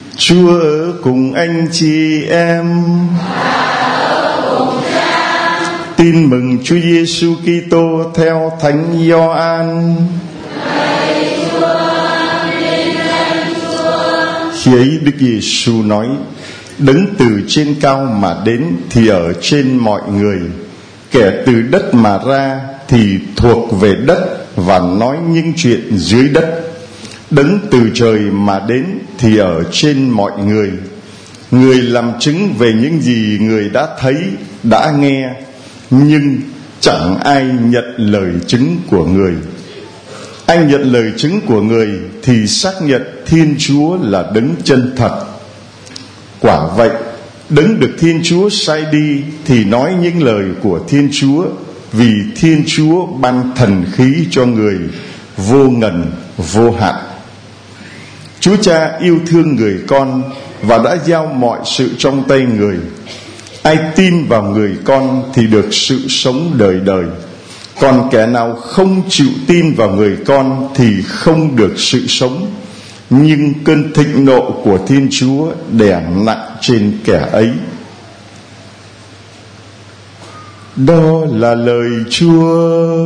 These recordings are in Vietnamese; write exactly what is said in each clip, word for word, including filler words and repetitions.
Chúa ở cùng anh chị em. Tin mừng Chúa Giêsu Kitô theo Thánh Gioan. Khi ấy Đức Giêsu nói: Đấng từ trên cao mà đến thì ở trên mọi người, kẻ từ đất mà ra thì thuộc về đất và nói những chuyện dưới đất. Đấng từ trời mà đến thì ở trên mọi người, người làm chứng về những gì người đã thấy, đã nghe, nhưng chẳng ai nhận lời chứng của người. Ai nhận lời chứng của người thì xác nhận Thiên Chúa là đấng chân thật. Quả vậy, đấng được Thiên Chúa sai đi thì nói những lời của Thiên Chúa, vì Thiên Chúa ban thần khí cho người vô ngần vô hạn. Chúa Cha yêu thương người con và đã giao mọi sự trong tay người. Ai tin vào người con thì được sự sống đời đời. Còn kẻ nào không chịu tin vào người con thì không được sự sống, nhưng cơn thịnh nộ của Thiên Chúa đè nặng trên kẻ ấy. Đó là lời Chúa.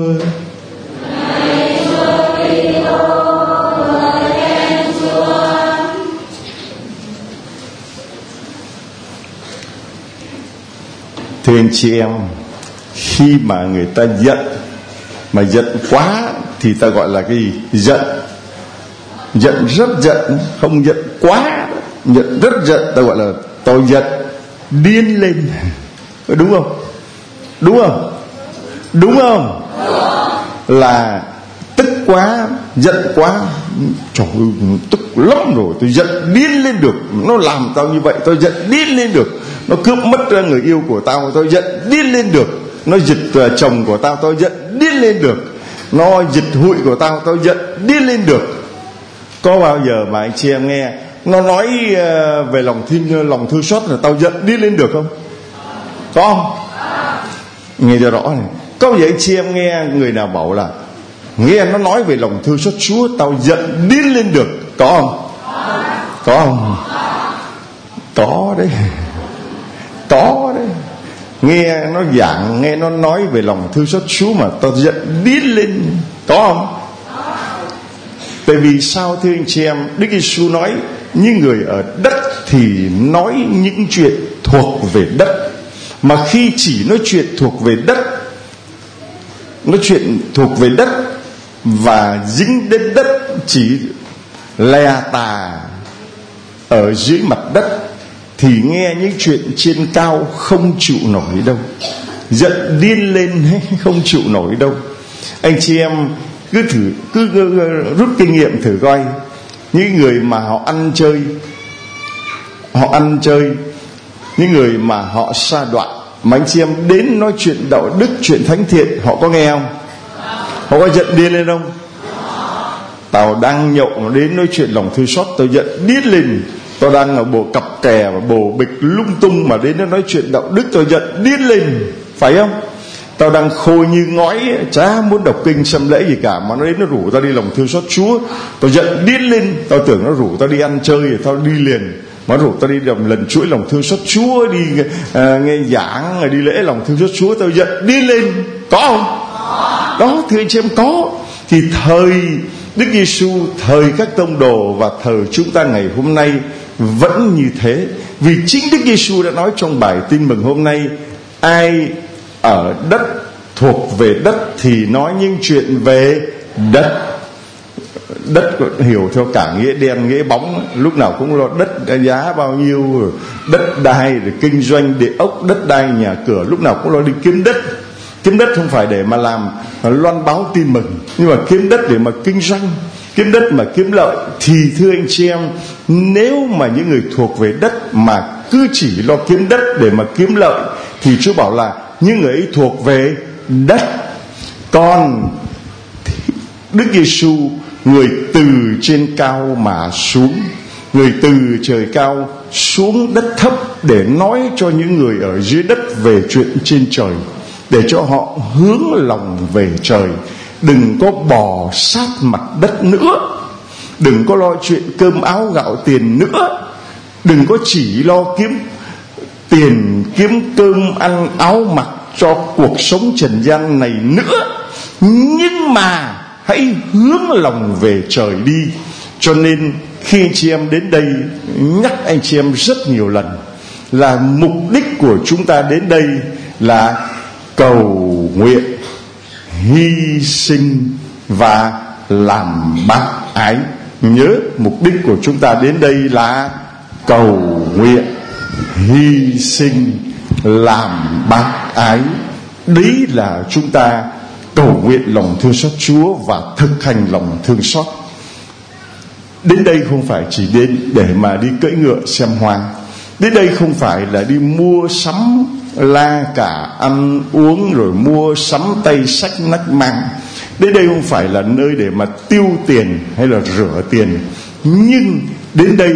Thưa anh chị em, khi mà người ta giận, mà giận quá thì ta gọi là cái gì? Giận. Giận rất giận, không giận quá, giận rất giận ta gọi là tôi giận điên lên. Đúng không? Đúng không? Đúng không? Là tức quá, giận quá, trời ơi, tức lắm rồi, tôi giận điên lên được. Nó làm tao như vậy, tôi giận điên lên được. Nó cướp mất người yêu của tao, tôi giận điên lên được. Nó giật chồng của tao, tôi giận điên lên được. Nó giật hụi của tao, tôi giận điên lên được. Có bao giờ mà anh chị em nghe nó nói về lòng thương lòng thương xót là tao giận điên lên được không? Có không? Nghe cho rõ này. Có bao giờ anh chị em nghe người nào bảo là nghe nó nói về lòng thương xót Chúa tao giận điên lên được? Có không? Có không? Có đấy. Có đấy. Nghe nó giảng, nghe nó nói về lòng thương xót Chúa mà tao giận điên lên. Có không? Tại vì sao thưa anh chị em? Đức Giêsu nói những người ở đất thì nói những chuyện thuộc về đất. Mà khi chỉ nói chuyện thuộc về đất, nói chuyện thuộc về đất và dính đến đất, chỉ lè tà ở dưới mặt đất, thì nghe những chuyện trên cao không chịu nổi đâu. Giận điên lên không chịu nổi đâu. Anh chị em cứ thử, cứ, cứ, cứ rút kinh nghiệm thử coi. Những người mà họ ăn chơi, họ ăn chơi, những người mà họ sa đoạn, mà anh chị em đến nói chuyện đạo đức, chuyện thánh thiện, họ có nghe không? Họ có giận điên lên không? Tao đang nhậu mà đến nói chuyện lòng thương xót, tao giận điên lên. Tao đang ở bộ cặp kè và bồ bịch lung tung mà đến nó nói chuyện đạo đức, tao giận điên lên. Phải không? Tao đang khôi như ngói, chả muốn đọc kinh xâm lễ gì cả, mà nó đến nó rủ tao đi lòng thương xót Chúa, tao giận điên lên. Tao tưởng nó rủ tao đi ăn chơi thì tao đi liền, mà rủ tao đi làm lần chuỗi lòng thương xót Chúa, đi à, nghe giảng, đi lễ lòng thương xót Chúa, tao giận điên lên. Có không? Đó, thưa anh chị em, có. Thì thời Đức Giêsu, thời các tông đồ và thời chúng ta ngày hôm nay vẫn như thế. Vì chính Đức Giêsu đã nói trong bài tin mừng hôm nay: ai ở đất thuộc về đất thì nói những chuyện về đất. Đất hiểu theo cả nghĩa đen nghĩa bóng, lúc nào cũng lo đất giá bao nhiêu, đất đai để kinh doanh, địa ốc, đất đai nhà cửa, lúc nào cũng lo đi kiếm đất. Kiếm đất không phải để mà làm loan báo tin mừng, nhưng mà kiếm đất để mà kinh doanh, kiếm đất mà kiếm lợi. Thì thưa anh chị em, nếu mà những người thuộc về đất mà cứ chỉ lo kiếm đất để mà kiếm lợi, thì Chúa bảo là những người ấy thuộc về đất. Còn Đức Giêsu, người từ trên cao mà xuống, người từ trời cao xuống đất thấp để nói cho những người ở dưới đất về chuyện trên trời, để cho họ hướng lòng về trời. Đừng có bò sát mặt đất nữa, đừng có lo chuyện cơm áo gạo tiền nữa, Đừng có chỉ lo kiếm tiền, kiếm cơm ăn áo mặc cho cuộc sống trần gian này nữa, nhưng mà hãy hướng lòng về trời đi. Cho nên khi anh chị em đến đây, nhắc anh chị em rất nhiều lần là mục đích của chúng ta đến đây là cầu nguyện, hy sinh và làm bác ái. Nhớ, mục đích của chúng ta đến đây là cầu nguyện, hy sinh, làm bác ái. Đấy là chúng ta cầu nguyện lòng thương xót Chúa và thực hành lòng thương xót. Đến đây không phải chỉ đến để mà đi cưỡi ngựa xem hoa. Đến đây không phải là đi mua sắm la cả ăn uống rồi mua sắm tay sách nách mang. Đến đây không phải là nơi để mà tiêu tiền hay là rửa tiền. Nhưng đến đây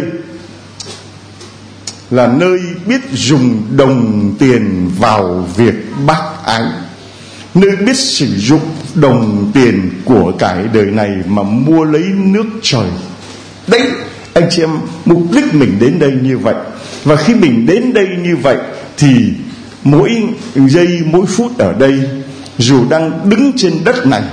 là nơi biết dùng đồng tiền vào việc bác ái, nơi biết sử dụng đồng tiền của cải đời này mà mua lấy nước trời. Đấy, anh chị em, mục đích mình đến đây như vậy. Và khi mình đến đây như vậy thì mỗi giây mỗi phút ở đây, dù đang đứng trên đất này,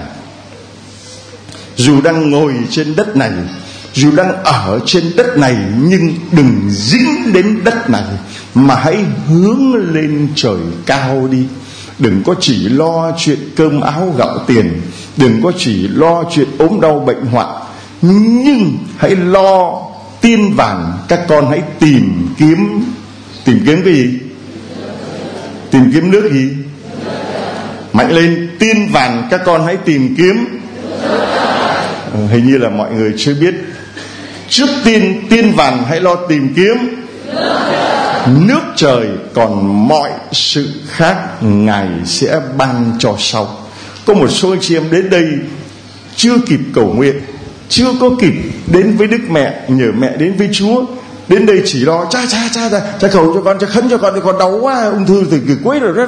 dù đang ngồi trên đất này, dù đang ở trên đất này, nhưng đừng dính đến đất này, mà hãy hướng lên trời cao đi. Đừng có chỉ lo chuyện cơm áo gạo tiền, đừng có chỉ lo chuyện ốm đau bệnh hoạn, nhưng hãy lo tiên vàng. Các con hãy tìm kiếm tìm kiếm cái gì? Tìm kiếm nước gì? Mạnh lên, tiên vàng các con hãy tìm kiếm. ừ, Hình như là mọi người chưa biết. Trước tiên tiên vàng hãy lo tìm kiếm nước trời, còn mọi sự khác Ngài sẽ ban cho sau. Có một số anh chị em đến đây chưa kịp cầu nguyện, chưa có kịp đến với Đức Mẹ, nhờ mẹ đến với Chúa. Đến đây chỉ lo cha cha cha cha, cha cầu cho con, cha khấn cho con, thì con đau quá, ung thư từ kỳ cuối rồi.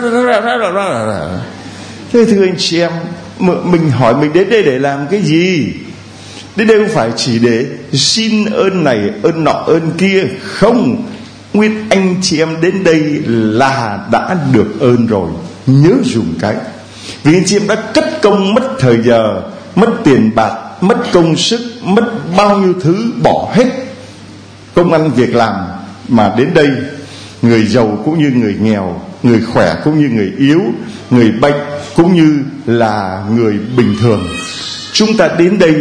Thế thưa anh chị em, mình hỏi mình đến đây để làm cái gì? Đến đây không phải chỉ để xin ơn này ơn nọ ơn kia, không. Nguyên anh chị em đến đây là đã được ơn rồi. Nhớ dùng cái, vì anh chị em đã cất công, mất thời giờ, mất tiền bạc, mất công sức, mất bao nhiêu thứ, bỏ hết công ăn việc làm mà đến đây. Người giàu cũng như người nghèo, người khỏe cũng như người yếu, người bệnh cũng như là người bình thường, chúng ta đến đây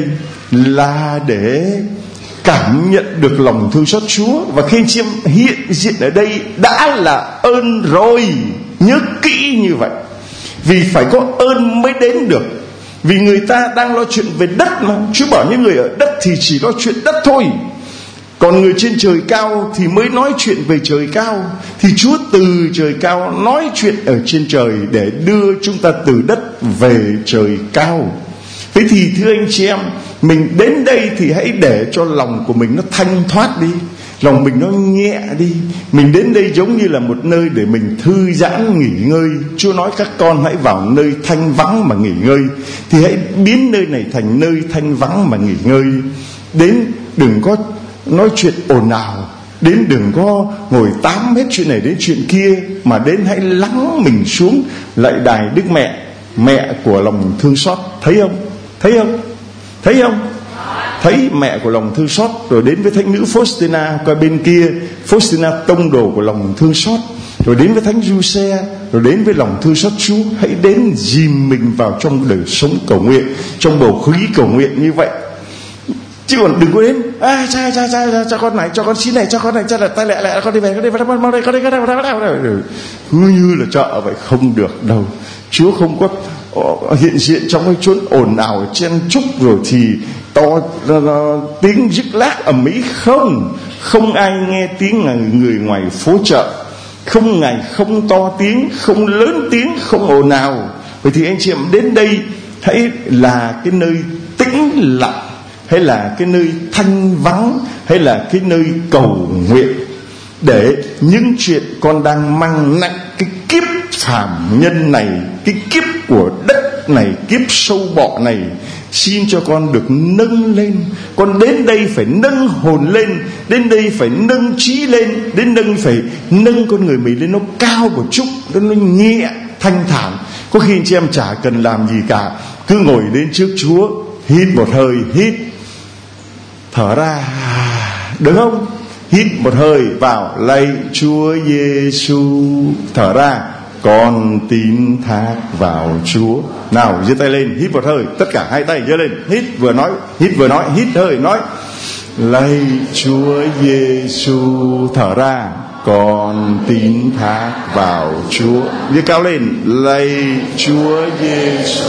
là để cảm nhận được lòng thương xót Chúa. Và khi anh chị em hiện diện ở đây đã là ơn rồi. Nhớ kỹ như vậy, vì phải có ơn mới đến được. Vì người ta đang lo chuyện về đất mà. Chúa bảo những người ở đất thì chỉ lo chuyện đất thôi, còn người trên trời cao thì mới nói chuyện về trời cao. Thì Chúa từ trời cao nói chuyện ở trên trời để đưa chúng ta từ đất về trời cao. Thế thì thưa anh chị em, mình đến đây thì hãy để cho lòng của mình nó thanh thoát đi, lòng mình nó nhẹ đi. Mình đến đây giống như là một nơi để mình thư giãn nghỉ ngơi. Chúa nói các con hãy vào nơi thanh vắng mà nghỉ ngơi, thì hãy biến nơi này thành nơi thanh vắng mà nghỉ ngơi. Đến đừng có nói chuyện ồn ào, đến đừng có ngồi tám hết chuyện này đến chuyện kia, mà đến hãy lắng mình xuống lại đài Đức Mẹ, mẹ của lòng thương xót. Thấy không? Thấy không? Thấy không? Thấy mẹ của lòng thương xót. Rồi đến với thánh nữ Faustina qua bên kia, Faustina tông đồ của lòng thương xót. Rồi đến với thánh Giuse, rồi đến với lòng thương xót Chúa. Hãy đến dìm mình vào trong đời sống cầu nguyện, trong bầu khí cầu nguyện như vậy. Chứ còn đừng có đến à, cha, cha, cha, cha, cho con này, cho con xin này, cho con này, cho là tay lẹ lẹ, con đi về, con đi về, con đi, con đi, con đi, cứ như là chợ vậy. Không được đâu. Chúa không có hiện diện trong cái chốn ồn ào chen chúc rồi thì to tiếng rít lác ầm ĩ. Không, không ai nghe tiếng là người ngoài phố chợ. Không, Ngài không to tiếng, không lớn tiếng, không ồn ào. Vậy thì anh chị em đến đây hãy là cái nơi tĩnh lặng, hay là cái nơi thanh vắng, hay là cái nơi cầu nguyện, để những chuyện con đang mang nặng, cái kiếp phàm nhân này, cái kiếp của đất này, kiếp sâu bọ này, xin cho con được nâng lên. Con đến đây phải nâng hồn lên, đến đây phải nâng trí lên, đến đây phải nâng con người mình lên nó cao một chút, nó nhẹ thanh thản. Có khi anh chị em chả cần làm gì cả, cứ ngồi đến trước Chúa, hít một hơi, hít, thở ra, được không? Hít một hơi vào, lạy Chúa Giêsu, thở ra, con tín thác vào Chúa. Nào, giơ tay lên, hít một hơi, tất cả hai tay giơ lên, hít vừa nói, hít vừa nói, hít hơi nói, lạy Chúa Giêsu, thở ra, con tín thác vào Chúa. Giơ cao lên, lạy Chúa Giêsu,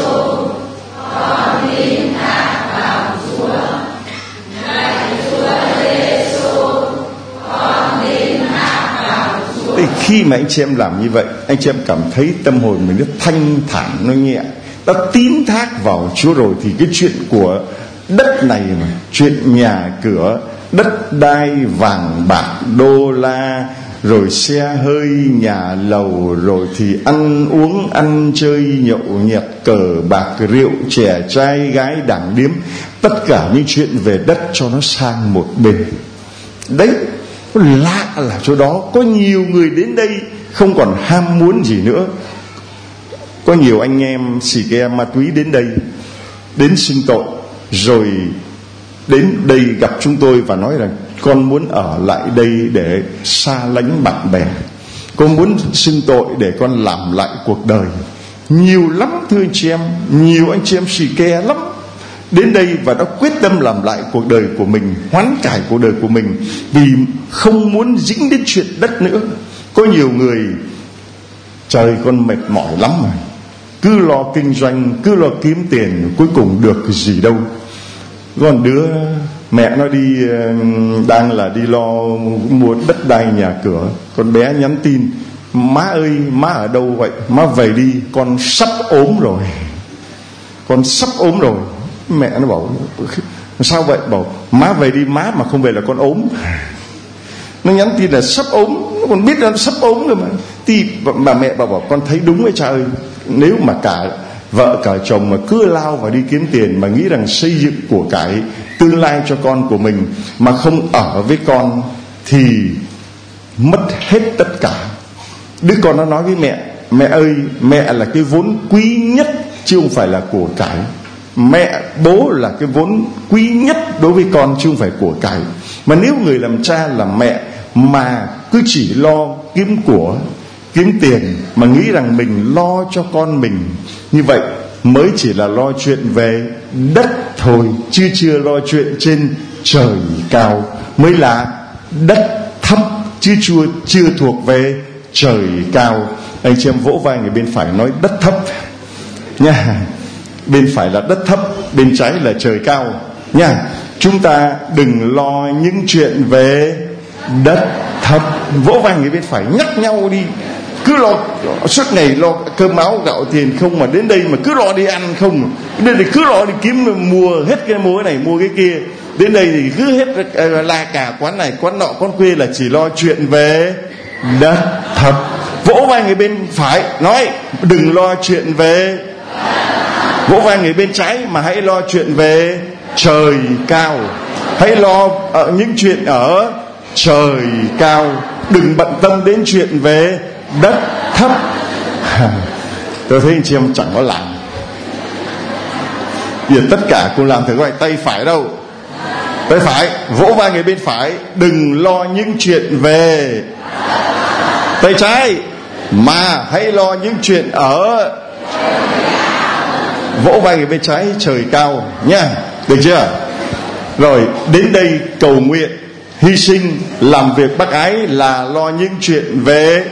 con tín thác vào Chúa. Lạy Chúa Giêsu, con tín thác vào Chúa. Thì khi mà anh chị em làm như vậy, anh chị em cảm thấy tâm hồn mình nó thanh thản, nó nhẹ. Ta tín thác vào Chúa rồi thì cái chuyện của đất này mà, chuyện nhà cửa, đất đai, vàng bạc, đô la, rồi xe hơi, nhà lầu, rồi thì ăn uống, ăn chơi, nhậu nhẹt, cờ bạc, rượu, trẻ trai, gái, đảng điếm, tất cả những chuyện về đất cho nó sang một bên. Đấy, lạ là chỗ đó có nhiều người đến đây không còn ham muốn gì nữa. Có nhiều anh em xì ke ma túy đến đây, đến xưng tội, rồi đến đây gặp chúng tôi và nói rằng con muốn ở lại đây để xa lánh bạn bè, con muốn xưng tội để con làm lại cuộc đời. Nhiều lắm thưa anh chị em, nhiều anh chị em xì ke lắm đến đây và đã quyết tâm làm lại cuộc đời của mình, hoán cải cuộc đời của mình, vì không muốn dính đến chuyện đất nữa. Có nhiều người, trời con mệt mỏi lắm mà, cứ lo kinh doanh, cứ lo kiếm tiền, cuối cùng được gì đâu. Còn đứa mẹ nó đi, đang là đi lo mua đất đai nhà cửa, con bé nhắn tin, má ơi má ở đâu vậy? Má về đi, con sắp ốm rồi, con sắp ốm rồi. Mẹ nó bảo sao vậy? Bảo má về đi, má mà không về là con ốm. Nó nhắn tin là sắp ốm, nó còn biết là nó sắp ốm rồi mà. Thì bà mẹ bà bảo con thấy đúng ấy cha ơi, nếu mà cả vợ cả chồng mà cứ lao vào đi kiếm tiền, mà nghĩ rằng xây dựng của cải tương lai cho con của mình, mà không ở với con thì mất hết tất cả. Đứa con nó nói với mẹ, mẹ ơi, mẹ là cái vốn quý nhất chứ không phải là của cải. Mẹ, bố là cái vốn quý nhất đối với con chứ không phải của cải. Mà nếu người làm cha làm mẹ mà cứ chỉ lo kiếm của, kiếm tiền, mà nghĩ rằng mình lo cho con mình, như vậy mới chỉ là lo chuyện về đất thôi, chứ chưa lo chuyện trên trời cao. Mới là đất thấp chứ chưa, chưa thuộc về trời cao. Anh chị em vỗ vai người bên phải nói đất thấp nha. Bên phải là đất thấp, bên trái là trời cao nha. Chúng ta đừng lo những chuyện về đất thấp. Vỗ vai người bên phải nhắc nhau đi. Cứ lo suốt ngày lo cơm áo gạo tiền không, mà đến đây mà cứ lo đi ăn không, đến đây cứ lo đi kiếm mua hết cái mua cái này mua cái kia, đến đây thì cứ hết la cả quán này quán nọ quán quê là chỉ lo chuyện về đất thấp. Vỗ vai người bên phải nói đừng lo chuyện về, vỗ vai người bên trái mà hãy lo chuyện về trời cao. Hãy lo ở những chuyện ở trời cao, đừng bận tâm đến chuyện về đất thấp. Tôi thấy anh chị em chẳng có làm. Giờ tất cả cùng làm thử coi, tay phải đâu? Tay phải, vỗ vai người bên phải, đừng lo những chuyện về. Tay trái, mà hãy lo những chuyện ở. Vỗ vai người bên trái, trời cao nha, được chưa? Rồi đến đây cầu nguyện, hy sinh, làm việc bác ái là lo những chuyện về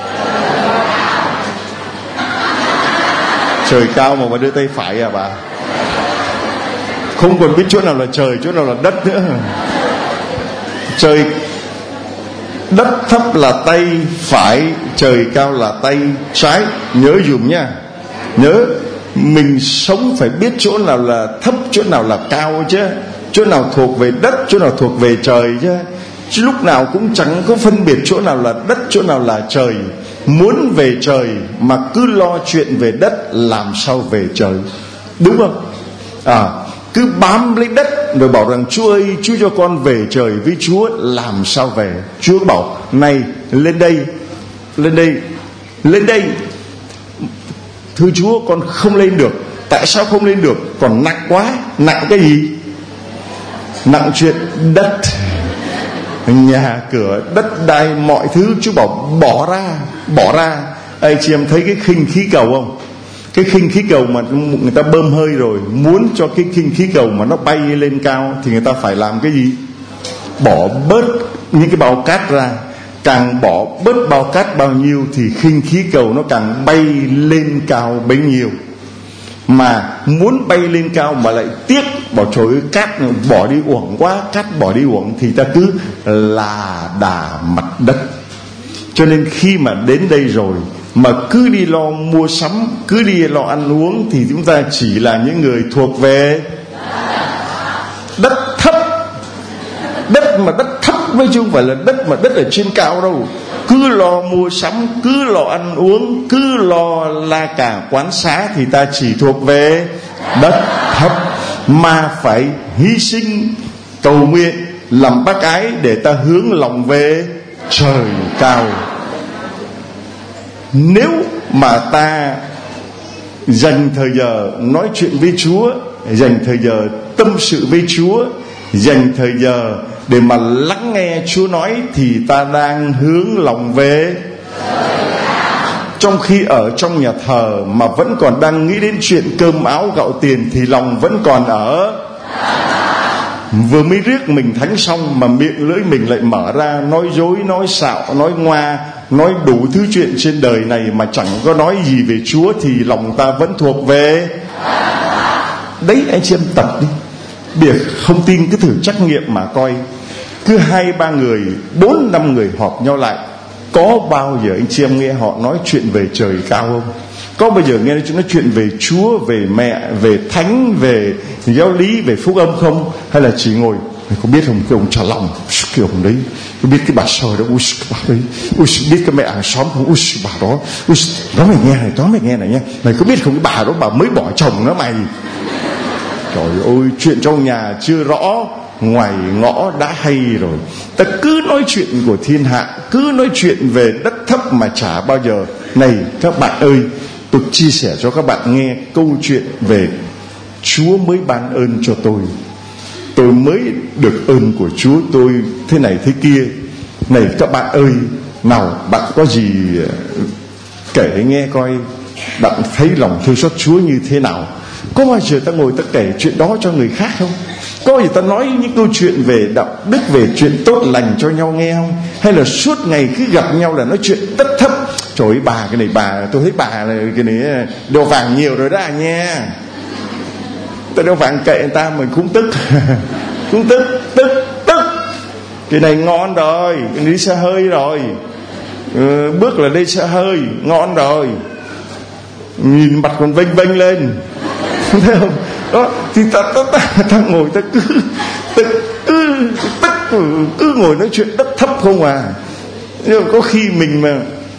trời cao. Mà bà đưa tay phải à bà? Không còn biết chỗ nào là trời, chỗ nào là đất nữa. Trời đất thấp là tay phải, trời cao là tay trái. Nhớ dùm nha. Nhớ mình sống phải biết chỗ nào là thấp, chỗ nào là cao chứ. Chỗ nào thuộc về đất, chỗ nào thuộc về trời chứ. Chứ lúc nào cũng chẳng có phân biệt chỗ nào là đất, chỗ nào là trời. Muốn về trời mà cứ lo chuyện về đất, làm sao về trời? Đúng không? À, cứ bám lấy đất rồi bảo rằng Chúa ơi, Chúa cho con về trời với Chúa. Làm sao về? Chúa bảo này, lên đây, lên đây, lên đây. Thưa Chúa, con không lên được. Tại sao không lên được? Còn nặng quá. Nặng cái gì? Nặng chuyện đất, nhà cửa, đất đai, mọi thứ. Chúa bảo bỏ ra, bỏ ra. Anh chị em thấy cái khinh khí cầu không? Cái khinh khí cầu mà người ta bơm hơi rồi, muốn cho cái khinh khí cầu mà nó bay lên cao thì người ta phải làm cái gì? Bỏ bớt những cái bao cát ra. Càng bỏ bớt bao cát bao nhiêu thì khinh khí cầu nó càng bay lên cao bấy nhiêu. Mà muốn bay lên cao mà lại tiếc, bỏ trời ơi, cát bỏ đi uổng quá, cát bỏ đi uổng, thì ta cứ là đà mặt đất. Cho nên khi mà đến đây rồi mà cứ đi lo mua sắm, cứ đi lo ăn uống, thì chúng ta chỉ là những người thuộc về đất thấp. Đất mà đất thấp với chứ không phải là đất mà đất ở trên cao đâu. Cứ lo mua sắm, cứ lo ăn uống, cứ lo la cả quán xá thì ta chỉ thuộc về đất thấp. Mà phải hy sinh, cầu nguyện, làm bác ái để ta hướng lòng về trời cao. Nếu mà ta dành thời giờ nói chuyện với Chúa, dành thời giờ tâm sự với Chúa, dành thời giờ để mà lắng nghe Chúa nói, thì ta đang hướng lòng về. Trong khi ở trong nhà thờ mà vẫn còn đang nghĩ đến chuyện cơm áo gạo tiền thì lòng vẫn còn ở. Vừa mới rước mình thánh xong mà miệng lưỡi mình lại mở ra nói dối, nói xạo, nói ngoa, nói đủ thứ chuyện trên đời này mà chẳng có nói gì về Chúa, thì lòng ta vẫn thuộc về. Đấy, anh chị em tập đi. Việc không tin cứ thử trắc nghiệm mà coi. Cứ hai ba người, bốn năm người họp nhau lại, có bao giờ anh chị em nghe họ nói chuyện về trời cao không? Có bao giờ nghe nói chuyện về Chúa, về mẹ, về thánh, về giáo lý, về phúc âm không? Hay là chỉ ngồi, mày có biết không, cái ông Trà Long, cái ông đấy, có biết cái bà Sơ đó, ui cái bà đấy, ui biết cái mẹ hàng xóm không, ui bà đó, ui đó mày nghe này, đó mày nghe này nha, mày có biết không, cái bà đó bà mới bỏ chồng đó mày. Trời ơi, chuyện trong nhà chưa rõ, ngoài ngõ đã hay rồi. Ta cứ nói chuyện của thiên hạ, cứ nói chuyện về đất thấp mà chả bao giờ. Này các bạn ơi, tôi chia sẻ cho các bạn nghe câu chuyện về Chúa mới ban ơn cho tôi. Tôi mới được ơn của Chúa, tôi thế này thế kia. Này các bạn ơi, nào bạn có gì kể nghe coi, bạn thấy lòng thương xót Chúa như thế nào. Có bao giờ ta ngồi ta kể chuyện đó cho người khác không? Có bao giờ ta nói những câu chuyện về đạo đức, về chuyện tốt lành cho nhau nghe không? Hay là suốt ngày cứ gặp nhau là nói chuyện tất thấp? Trời ơi bà, cái này bà, tôi thấy bà là cái này đồ vàng nhiều rồi đó à nha. Ta đồ vàng kệ người ta mình cũng tức. Cũng tức, tức, tức. Cái này ngon rồi, cái đi xe hơi rồi, ừ, bước là đi xe hơi, ngon rồi. Nhìn mặt còn vênh vênh lên. Thấy không? Đó, thì ta, ta, ta, ta ngồi ta cứ ta cứ, cứ, cứ ngồi nói chuyện đất thấp không à. Nhưng mà có khi mình mà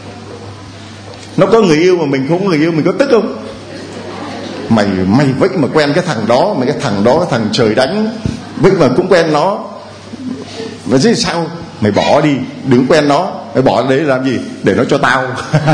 nó có người yêu mà mình không có người yêu, mình có tức không? Mày mày vách mà quen cái thằng đó, mày cái thằng đó cái thằng trời đánh, vách mà cũng quen nó, mà chứ sao? Mày bỏ đi, đừng quen nó, mày bỏ đấy làm gì? Để nó cho tao.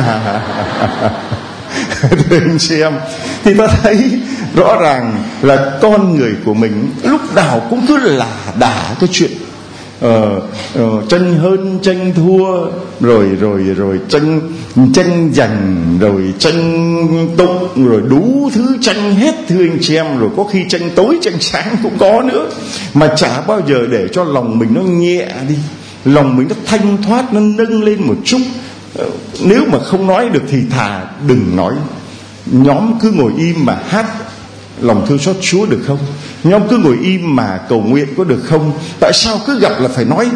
Thưa anh chị em, thì ta thấy rõ ràng là con người của mình lúc nào cũng cứ là đả cái chuyện uh, uh, tranh hơn tranh thua, rồi rồi rồi tranh tranh giành, rồi tranh tụng, rồi đủ thứ tranh hết. Thưa anh chị em, rồi có khi tranh tối tranh sáng cũng có nữa, mà chả bao giờ để cho lòng mình nó nhẹ đi, lòng mình nó thanh thoát, nó nâng lên một chút. Nếu mà không nói được thì thà đừng nói. Nhóm cứ ngồi im mà hát lòng thương xót Chúa được không? Nhóm cứ ngồi im mà cầu nguyện có được không? Tại sao cứ gặp là phải nói?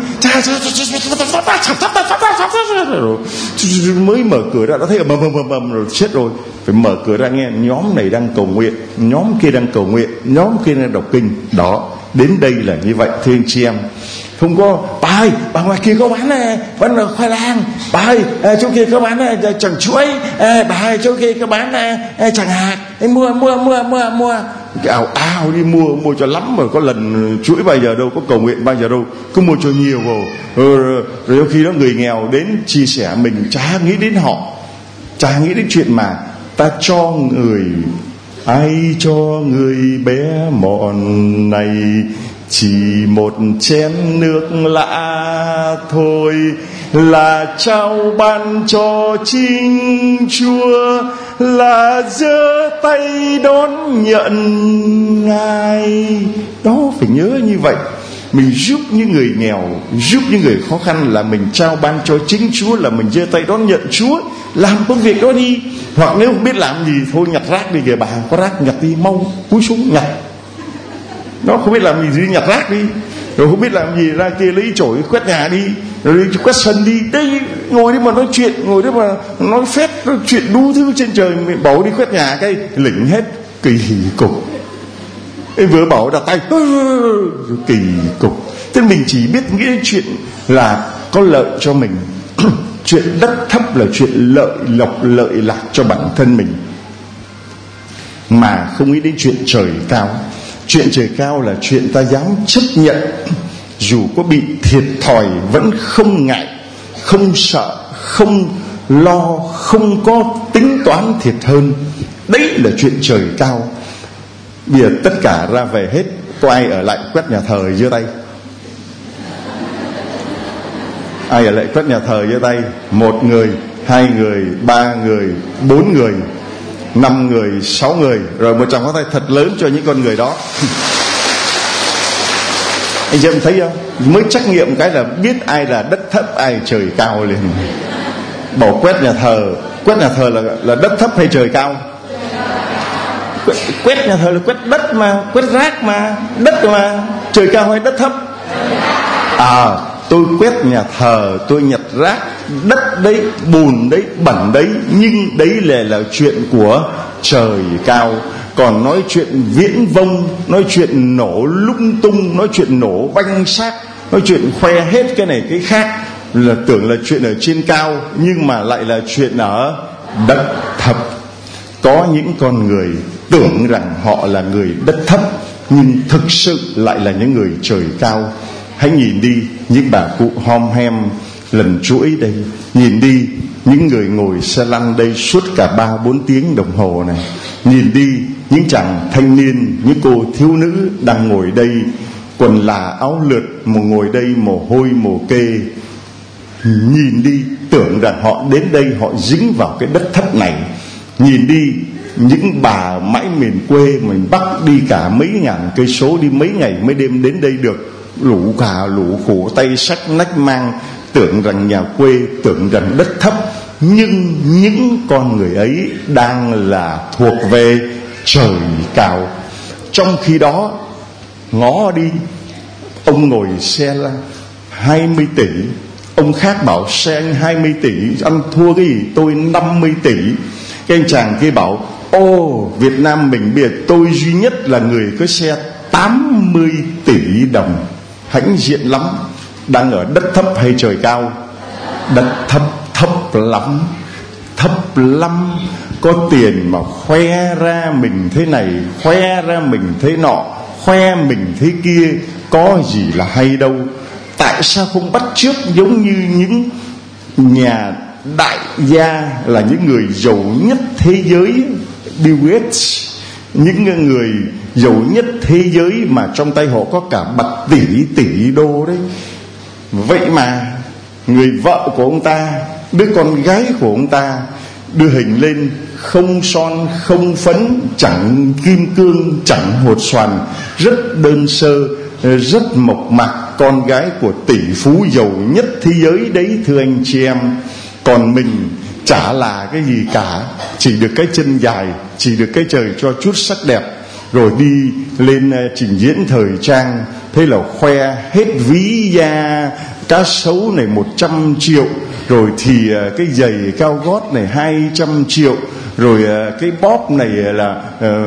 Mới mở cửa ra đã thấy bầm bầm bầm bầm rồi, chết rồi. Phải mở cửa ra nghe nhóm này đang cầu nguyện, nhóm kia đang cầu nguyện, nhóm kia đang đọc kinh. Đó, đến đây là như vậy thưa anh chị em. Không có bà ơi, bà ngoài kia có bán này, bán khoai lang, bà ơi, à, chỗ kia có bán này, chẳng chuối, à, bà ơi, chỗ kia có bán này, chẳng hạt, mua mua mua mua mua. cái ào ào đi mua mua cho lắm, mà có lần chuỗi bao giờ đâu, có cầu nguyện bao giờ đâu, cứ mua cho nhiều vào. Rồi, rồi khi đó người nghèo đến chia sẻ, mình chả nghĩ đến họ, chả nghĩ đến chuyện mà ta cho người, ai cho người bé mọn này chỉ một chén nước lạ thôi, là trao ban cho chính Chúa, là giơ tay đón nhận Ngài. Đó, phải nhớ như vậy. Mình giúp những người nghèo, giúp những người khó khăn là mình trao ban cho chính Chúa, là mình giơ tay đón nhận Chúa. Làm công việc đó đi. Hoặc nếu không biết làm gì, thôi nhặt rác đi kìa bà, có rác nhặt đi, mau cúi xuống nhặt. Nó không biết làm gì, nhặt rác đi. Rồi không biết làm gì, ra kia lấy chổi quét nhà đi, rồi quét sân đi. Đây, ngồi đấy mà nói chuyện, ngồi đấy mà nói phét, nói chuyện đu thứ trên trời. Mình bảo đi quét nhà cái lỉnh hết, kỳ cục. Em vừa bảo đặt tay, kỳ cục. Thế mình chỉ biết nghĩ đến chuyện là có lợi cho mình. Chuyện đất thấp là chuyện lợi lộc, lợi lạc cho bản thân mình, mà không nghĩ đến chuyện trời cao. Chuyện trời cao là chuyện ta dám chấp nhận, dù có bị thiệt thòi vẫn không ngại, không sợ, không lo, không có tính toán thiệt hơn. Đấy là chuyện trời cao. Bây giờ tất cả ra về hết, có ai ở lại quét nhà thờ giơ tay? Ai ở lại quét nhà thờ giơ tay? Một người, hai người, ba người, bốn người, năm người, sáu người. Rồi một tràng pháo tay thật lớn cho những con người đó. Anh chị em thấy không? Mới trắc nghiệm cái là biết ai là đất thấp, ai trời cao liền. Bảo quét nhà thờ, quét nhà thờ là, là đất thấp hay trời cao? Quét, quét nhà thờ là quét đất mà, quét rác mà, đất mà. Trời cao hay đất thấp? À, tôi quét nhà thờ, tôi nhặt rác, đất đấy, bùn đấy, bẩn đấy, nhưng đấy là, là chuyện của trời cao. Còn nói chuyện viễn vông, nói chuyện nổ lung tung, nói chuyện nổ banh xác, nói chuyện khoe hết cái này cái khác, là tưởng là chuyện ở trên cao, nhưng mà lại là chuyện ở đất thấp. Có những con người tưởng rằng họ là người đất thấp, nhưng thực sự lại là những người trời cao. Hãy nhìn đi những bà cụ hom hem lần chuỗi đây, nhìn đi những người ngồi xe lăn đây suốt cả ba bốn tiếng đồng hồ này, nhìn đi những chàng thanh niên, những cô thiếu nữ đang ngồi đây quần là áo lượt, mà ngồi đây mồ hôi mồ kê. Nhìn đi tưởng rằng họ đến đây họ dính vào cái đất thấp này. Nhìn đi những bà mãi miền quê mình Bắc đi cả mấy ngàn cây số, đi mấy ngày mấy đêm đến đây được, lũ cả lũ khổ tay sách nách mang, tưởng rằng nhà quê, tưởng rằng đất thấp. Nhưng những con người ấy đang là thuộc về trời cao. Trong khi đó ngó đi, ông ngồi xe là hai mươi tỷ, ông khác bảo xe anh hai mươi tỷ, ăn thua cái gì, tôi năm mươi tỷ. Cái anh chàng kia bảo ô, Việt Nam mình bây giờ tôi duy nhất là người có xe tám mươi tỷ đồng. Hãnh diện lắm. Đang ở đất thấp hay trời cao? Đất thấp, thấp lắm, thấp lắm. Có tiền mà khoe ra mình thế này, khoe ra mình thế nọ, khoe mình thế kia, có gì là hay đâu. Tại sao không bắt chước giống như những nhà đại gia, là những người giàu nhất thế giới, Bill Gates, những người giàu nhất thế giới mà trong tay họ có cả bạc tỷ tỷ đô đấy. Vậy mà người vợ của ông ta, đứa con gái của ông ta đưa hình lên không son không phấn, chẳng kim cương chẳng hột xoàn, rất đơn sơ, rất mộc mạc, con gái của tỷ phú giàu nhất thế giới đấy, thưa anh chị em. Còn mình chả là cái gì cả, chỉ được cái chân dài, chỉ được cái trời cho chút sắc đẹp, rồi đi lên trình diễn thời trang, thế là khoe hết ví da cá sấu này một trăm triệu, rồi thì cái giày cao gót này hai trăm triệu, rồi cái bóp này là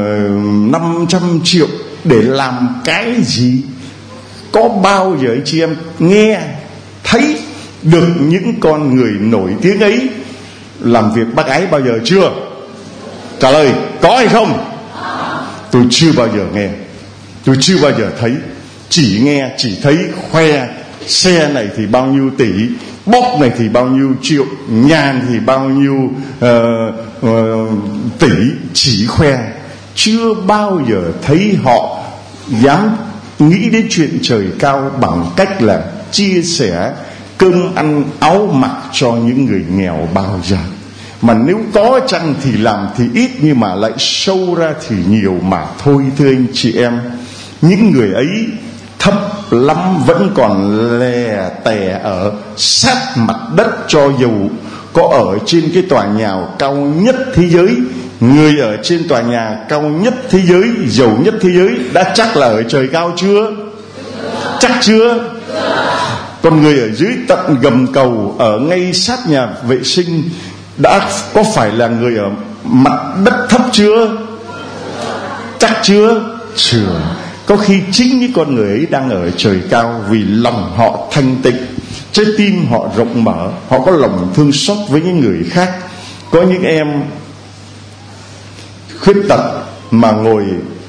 năm trăm triệu. Để làm cái gì? Có bao giờ anh chị em nghe thấy được những con người nổi tiếng ấy làm việc bác ái bao giờ chưa? Trả lời có hay không? tôi chưa bao giờ nghe, tôi chưa bao giờ thấy. Chỉ nghe, chỉ thấy khoe xe này thì bao nhiêu tỷ, bóp này thì bao nhiêu triệu, nhà thì bao nhiêu uh, uh, tỷ, chỉ khoe. Chưa bao giờ thấy họ dám nghĩ đến chuyện trời cao bằng cách là chia sẻ cơm ăn áo mặc cho những người nghèo bao giờ. Mà nếu có chăng thì làm thì ít, nhưng mà lại sâu ra thì nhiều mà thôi. Thưa anh chị em, những người ấy thấp lắm vẫn còn lè tè ở sát mặt đất, cho dù có ở trên cái tòa nhà cao nhất thế giới. Người ở trên tòa nhà cao nhất thế giới, giàu nhất thế giới, đã chắc là ở trời cao chưa? Chắc chưa? Còn người ở dưới tận gầm cầu, ở ngay sát nhà vệ sinh, đã có phải là người ở mặt đất thấp chưa? Chắc chưa? Chưa. Có khi chính những con người ấy đang ở trời cao vì lòng họ thanh tịnh, trái tim họ rộng mở, họ có lòng thương xót với những người khác. Có những em khuyết tật mà ngồi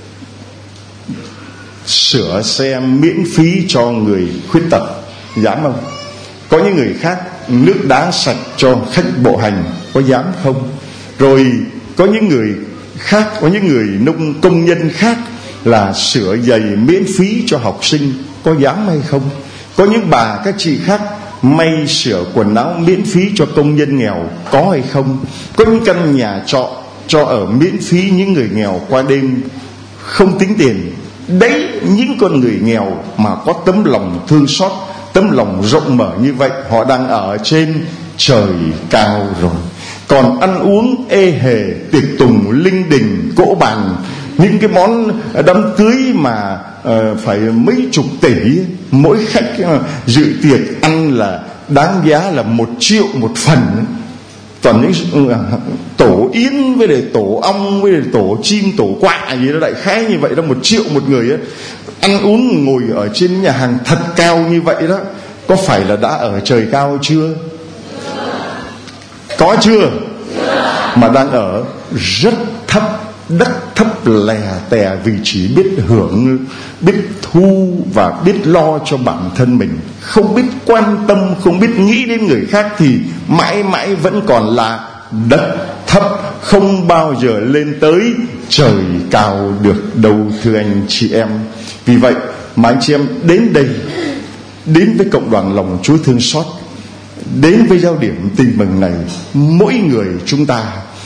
sửa xe miễn phí cho người khuyết tật, dám không? Có những người khác nước đá sạch cho khách bộ hành, có dám không? Rồi có những người khác, có những người nông công nhân khác là sửa giày miễn phí cho học sinh, có dám hay không? Có những bà các chị khác may sửa quần áo miễn phí cho công nhân nghèo, có hay không? Có những căn nhà trọ cho ở miễn phí những người nghèo qua đêm không tính tiền. Đấy, những con người nghèo mà có tấm lòng thương xót, tấm lòng rộng mở như vậy, họ đang ở trên trời cao rồi. Còn ăn uống ê hề, tiệc tùng linh đình, cỗ bàn, những cái món đám cưới mà uh, phải mấy chục tỷ, mỗi khách uh, dự tiệc ăn là đáng giá là một triệu một phần. Toàn những uh, tổ yến với lại tổ ong với lại tổ chim tổ quạ gì đó, đại khái như vậy đó, một triệu một người ấy. Ăn uống ngồi ở trên nhà hàng thật cao như vậy đó, có phải là đã ở trời cao chưa? Có chưa? Mà đang ở rất thấp, đất thấp lè tè, vì chỉ biết hưởng, biết thu và biết lo cho bản thân mình, không biết quan tâm, không biết nghĩ đến người khác, thì mãi mãi vẫn còn là đất thấp, không bao giờ lên tới trời cao được đâu, thưa anh chị em. Vì vậy mà anh chị em đến đây, đến với cộng đoàn lòng Chúa thương xót, đến với giao điểm tin mừng này, mỗi người chúng ta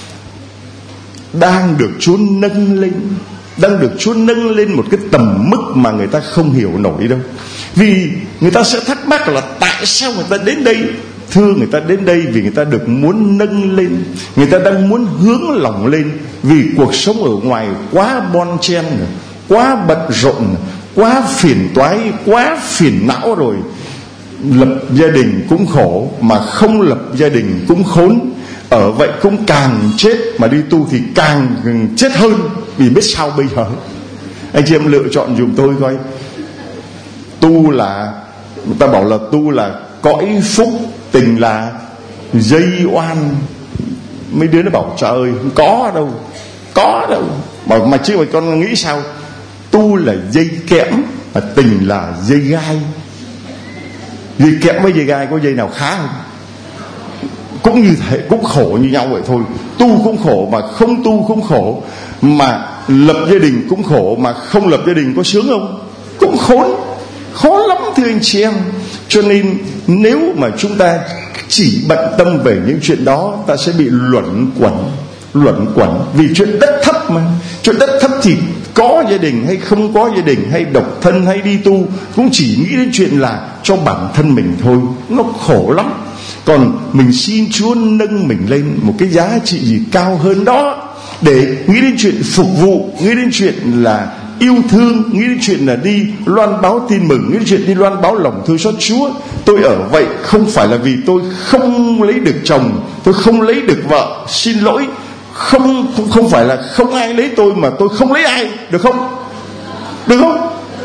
đang được Chúa nâng lên, đang được Chúa nâng lên một cái tầm mức mà người ta không hiểu nổi đâu. Vì người ta sẽ thắc mắc là tại sao người ta đến đây. Thưa, người ta đến đây vì người ta được muốn nâng lên, người ta đang muốn hướng lòng lên. Vì cuộc sống ở ngoài quá bon chen, quá bận rộn, quá phiền toái, quá phiền não rồi. Lập gia đình cũng khổ, mà không lập gia đình cũng khốn. Ở vậy cũng càng chết, mà đi tu thì càng chết hơn. Vì biết sao bây giờ. Anh chị em lựa chọn dùm tôi coi. Tu là, người ta bảo là tu là cõi phúc, tình là dây oan. Mấy đứa nó bảo trời ơi, không có đâu, có đâu. Mà, mà chứ mà con nghĩ sao? Tu là dây kẽm, mà tình là dây gai. Dây kẽm với dây gai có dây nào khá không? Cũng như thế, cũng khổ như nhau vậy thôi. Tu cũng khổ, mà không tu cũng khổ. Mà lập gia đình cũng khổ, mà không lập gia đình có sướng không? Cũng khốn, khó lắm thưa anh chị em. Cho nên nếu mà chúng ta chỉ bận tâm về những chuyện đó, ta sẽ bị luẩn quẩn, luẩn quẩn. Vì chuyện đất thấp mà. Chuyện đất thấp thì có gia đình hay không có gia đình, hay độc thân hay đi tu, cũng chỉ nghĩ đến chuyện là cho bản thân mình thôi. Nó khổ lắm. Còn mình xin Chúa nâng mình lên một cái giá trị gì cao hơn đó, để nghĩ đến chuyện phục vụ, nghĩ đến chuyện là yêu thương, nghĩ đến chuyện là đi loan báo tin mừng, nghĩ đến chuyện đi loan báo lòng thương xót Chúa. Tôi ở vậy không phải là vì tôi không lấy được chồng, tôi không lấy được vợ, xin lỗi. Không, không phải là không ai lấy tôi, mà tôi không lấy ai, được không? Được không?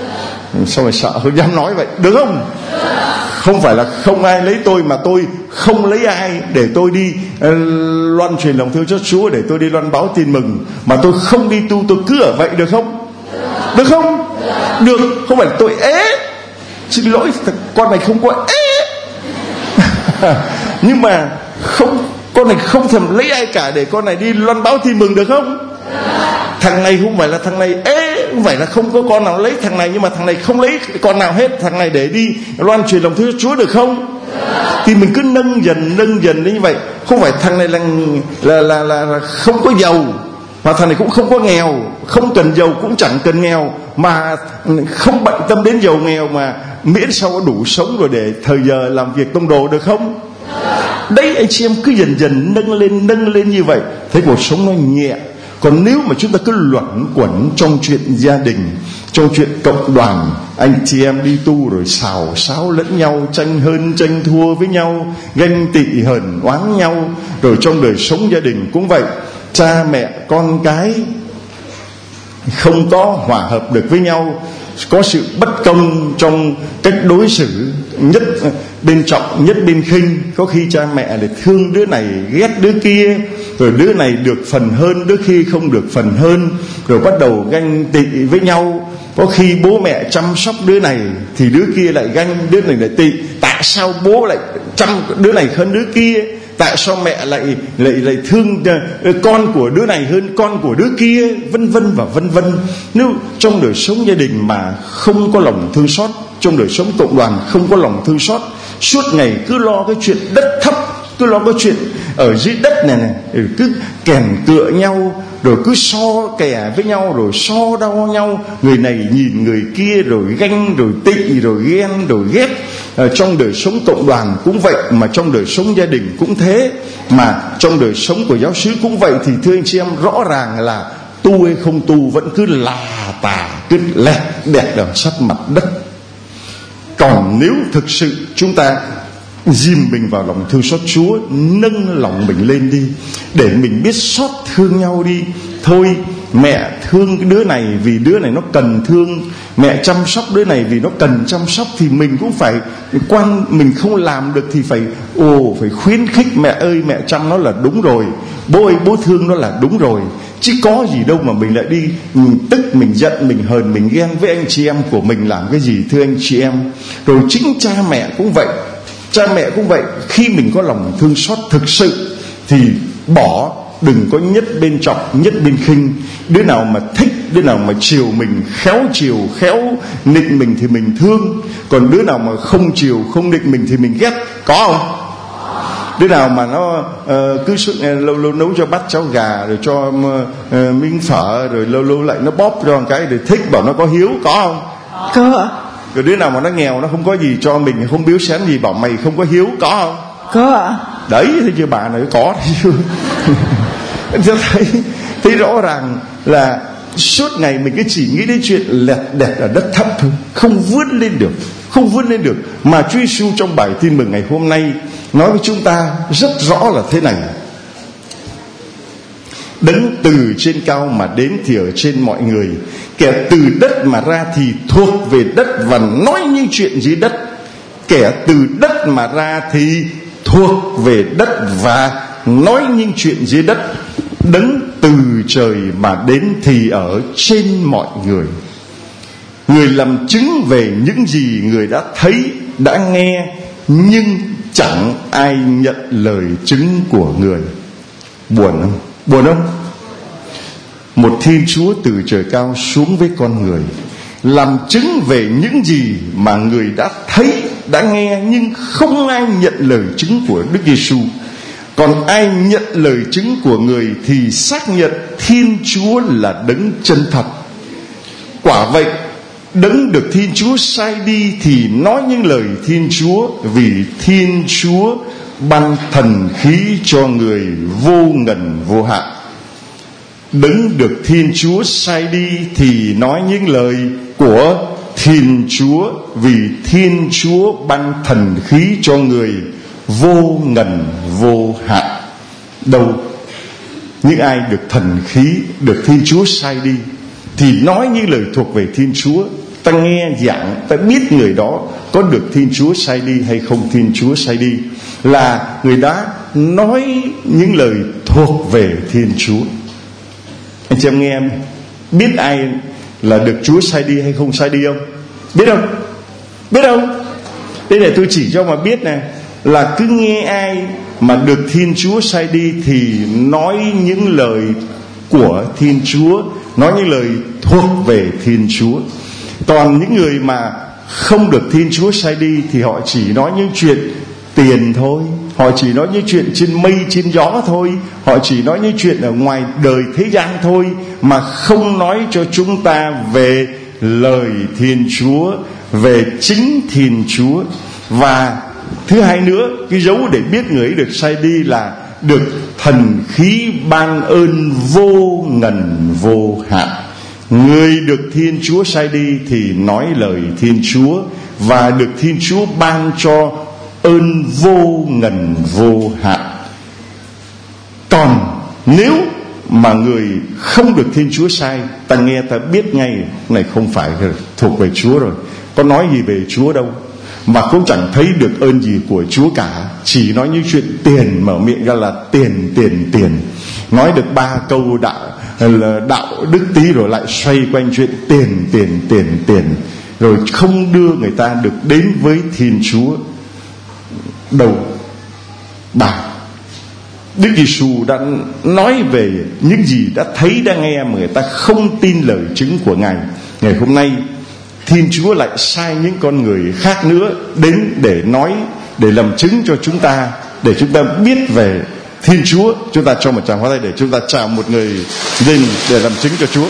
Sao mà sợ, không dám nói vậy, được không? Không phải là không ai lấy tôi, mà tôi không lấy ai để tôi đi uh, loan truyền lòng thương cho Chúa, để tôi đi loan báo tin mừng, mà tôi không đi tu, tôi cứ ở vậy, được không? Được không? Được. Không phải là tôi ế, xin lỗi, con này không có ế nhưng mà không, con này không thèm lấy ai cả để con này đi loan báo tin mừng, được không? Thằng này không phải là thằng này ế, không phải là không có con nào lấy thằng này, nhưng mà thằng này không lấy con nào hết, thằng này để đi loan truyền lòng thương cho Chúa, được không? Thì mình cứ nâng dần nâng dần như vậy. Không phải thằng này là là là, là, là không có giàu, mà thằng này cũng không có nghèo, không cần giàu cũng chẳng cần nghèo, mà không bận tâm đến giàu nghèo, mà miễn sao có đủ sống rồi để thời giờ làm việc tông đồ, được không? Đấy, anh chị em cứ dần dần nâng lên nâng lên như vậy, thấy cuộc sống nó nhẹ. Còn nếu mà chúng ta cứ luẩn quẩn trong chuyện gia đình, trong chuyện cộng đoàn, anh chị em đi tu rồi xào xáo lẫn nhau, tranh hơn tranh thua với nhau, ganh tị hờn oán nhau, rồi trong đời sống gia đình cũng vậy, cha mẹ con cái không có hòa hợp được với nhau, có sự bất công trong cách đối xử, nhất bên trọng nhất bên khinh. Có khi cha mẹ để thương đứa này ghét đứa kia, rồi đứa này được phần hơn, đứa khi không được phần hơn, rồi bắt đầu ganh tị với nhau. Có khi bố mẹ chăm sóc đứa này thì đứa kia lại ganh, đứa này lại tị. Tại sao bố lại chăm đứa này hơn đứa kia? Tại sao mẹ lại lại lại thương con của đứa này hơn con của đứa kia, vân vân và vân vân. Nếu trong đời sống gia đình mà không có lòng thương xót, trong đời sống cộng đoàn không có lòng thương xót, suốt ngày cứ lo cái chuyện đất thấp, cứ lo cái chuyện ở dưới đất này này, cứ kèn cựa nhau, rồi cứ so kè với nhau, rồi so đau nhau, người này nhìn người kia, rồi ganh, rồi tị, rồi ghen, rồi ghét. Ở trong đời sống cộng đoàn cũng vậy, mà trong đời sống gia đình cũng thế, mà trong đời sống của giáo xứ cũng vậy. Thì thưa anh chị em, rõ ràng là tu hay không tu vẫn cứ là tà, cứ lẹt đẹt ở sát mặt đất. Còn nếu thực sự chúng ta dìm mình vào lòng thương xót Chúa, nâng lòng mình lên đi, để mình biết xót thương nhau đi. Thôi, mẹ thương đứa này vì đứa này nó cần thương, mẹ chăm sóc đứa này vì nó cần chăm sóc, thì mình cũng phải quan, mình không làm được thì phải ồ phải khuyến khích. Mẹ ơi, mẹ chăm nó là đúng rồi, bố ơi bố thương nó là đúng rồi, chứ có gì đâu mà mình lại đi mình tức, mình giận, mình hờn, mình ghen với anh chị em của mình làm cái gì, thưa anh chị em. Rồi chính cha mẹ cũng vậy, cha mẹ cũng vậy. Khi mình có lòng thương xót thực sự thì bỏ, đừng có nhất bên trọng nhất bên khinh. Đứa nào mà thích, đứa nào mà chiều mình, khéo chiều khéo nịnh mình thì mình thương, còn đứa nào mà không chiều không nịnh mình thì mình ghét, có không? Đứa nào mà nó uh, cứ suốt ngày lâu lâu nấu cho bát cháo gà, rồi cho uh, miếng phở, rồi lâu lâu lại nó bóp cho một cái để thích, bảo nó có hiếu, có không? Có. Rồi đứa nào mà nó nghèo, nó không có gì cho mình, không biếu xén gì, bảo mày không có hiếu, có không? Có ạ. Đấy, thấy chưa, bà này có thấy chưa? thấy, thấy rõ ràng là suốt ngày mình cứ chỉ nghĩ đến chuyện lẹt đẹt ở đất thấp thôi, không vươn lên được, không vươn lên được. Mà Chúa Giêsu trong bài tin mừng ngày hôm nay nói với chúng ta rất rõ là thế này: Đấng từ trên cao mà đến thì ở trên mọi người, kẻ từ đất mà ra thì thuộc về đất và nói những chuyện dưới đất, kẻ từ đất mà ra thì thuộc về đất và nói những chuyện dưới đất. Đấng từ trời mà đến thì ở trên mọi người. Người làm chứng về những gì người đã thấy, đã nghe, nhưng chẳng ai nhận lời chứng của người. Buồn không? Buồn không? Một Thiên Chúa từ trời cao xuống với con người, làm chứng về những gì mà người đã thấy, đã nghe, nhưng không ai nhận lời chứng của Đức Giêsu. Còn ai nhận lời chứng của người thì xác nhận Thiên Chúa là đấng chân thật. Quả vậy, đấng được Thiên Chúa sai đi thì nói những lời Thiên Chúa, vì Thiên Chúa ban thần khí cho người vô ngần vô hạn. Đấng được Thiên Chúa sai đi thì nói những lời của Thiên Chúa, vì Thiên Chúa ban thần khí cho người vô ngần vô hạn. Đâu, những ai được thần khí, được Thiên Chúa sai đi thì nói những lời thuộc về Thiên Chúa. ta nghe giảng, ta biết người đó có được Thiên Chúa sai đi hay không Thiên Chúa sai đi, là người đã nói những lời thuộc về Thiên Chúa. Anh chị em nghe em, biết ai là được Chúa sai đi hay không sai đi không? Biết không? Biết không? Đây để tôi chỉ cho mà biết này, là cứ nghe ai mà được Thiên Chúa sai đi thì nói những lời của Thiên Chúa, nói những lời thuộc về Thiên Chúa. Còn những người mà không được Thiên Chúa sai đi thì họ chỉ nói những chuyện tiền thôi, họ chỉ nói những chuyện trên mây trên gió thôi, họ chỉ nói những chuyện ở ngoài đời thế gian thôi, mà không nói cho chúng ta về lời Thiên Chúa, về chính Thiên Chúa. Và thứ hai nữa, cái dấu để biết người ấy được sai đi là được thần khí ban ơn vô ngần vô hạn. Người được Thiên Chúa sai đi thì nói lời Thiên Chúa, và được Thiên Chúa ban cho ơn vô ngần vô hạn. Còn nếu mà người không được Thiên Chúa sai, ta nghe ta biết ngay này không phải thuộc về Chúa rồi, có nói gì về Chúa đâu, mà cũng chẳng thấy được ơn gì của Chúa cả, chỉ nói những chuyện tiền, mở miệng ra là tiền tiền tiền, nói được ba câu đạo là đạo đức tí rồi lại xoay quanh chuyện tiền tiền tiền tiền, rồi không đưa người ta được đến với Thiên Chúa đâu. Bà Đức Giêsu đã nói về những gì đã thấy đã nghe mà người ta không tin lời chứng của Ngài. Ngày hôm nay Thiên Chúa lại sai những con người khác nữa đến để nói, để làm chứng cho chúng ta, để chúng ta biết về Thiên Chúa. Chúng ta cho một tràng pháo tay để chúng ta chào một người lên để làm chứng cho Chúa.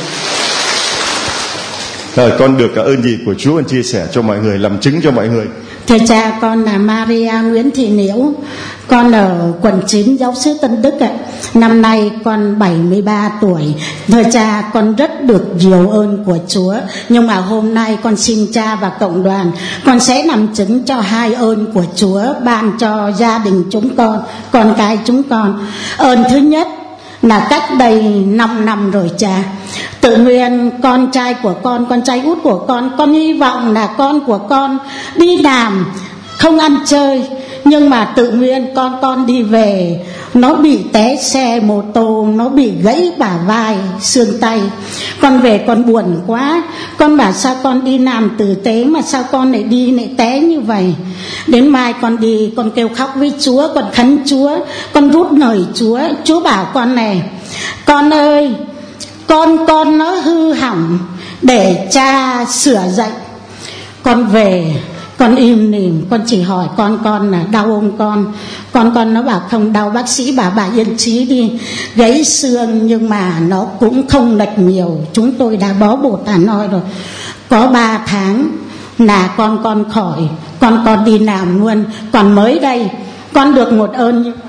Rồi, con được cả ơn gì của Chúa, con chia sẻ cho mọi người, làm chứng cho mọi người. Thưa cha, con là Maria Nguyễn Thị Niễu, con ở quận chín giáo xứ Tân Đức ạ. Năm nay con bảy mươi ba tuổi. Thưa cha, con rất được nhiều ơn của Chúa, nhưng mà hôm nay con xin cha và cộng đoàn, con sẽ làm chứng cho hai ơn của Chúa ban cho gia đình chúng con, con cái chúng con. Ơn thứ nhất là cách đây năm năm rồi cha, tự nguyện con trai của con, con trai út của con, con hy vọng là con của con đi làm không ăn chơi, nhưng mà tự nguyện con con đi về, nó bị té xe mô tô, nó bị gãy bả vai, xương tay. Con về con buồn quá, con bảo sao con đi làm tử tế mà sao con lại đi lại té như vậy. Đến mai con đi, con kêu khóc với Chúa, con khấn Chúa, con rút lời Chúa. Chúa bảo con này, con ơi, con con nó hư hỏng để cha sửa dạy. Con về, con im lìm, con chỉ hỏi con con là đau không con. Con con nó bảo không đau, bác sĩ bảo bà yên trí đi, gãy xương nhưng mà nó cũng không lệch nhiều, chúng tôi đã bó bột Hà Nội rồi. Có ba tháng là con con khỏi, con con đi làm luôn. Còn mới đây con được một ơn như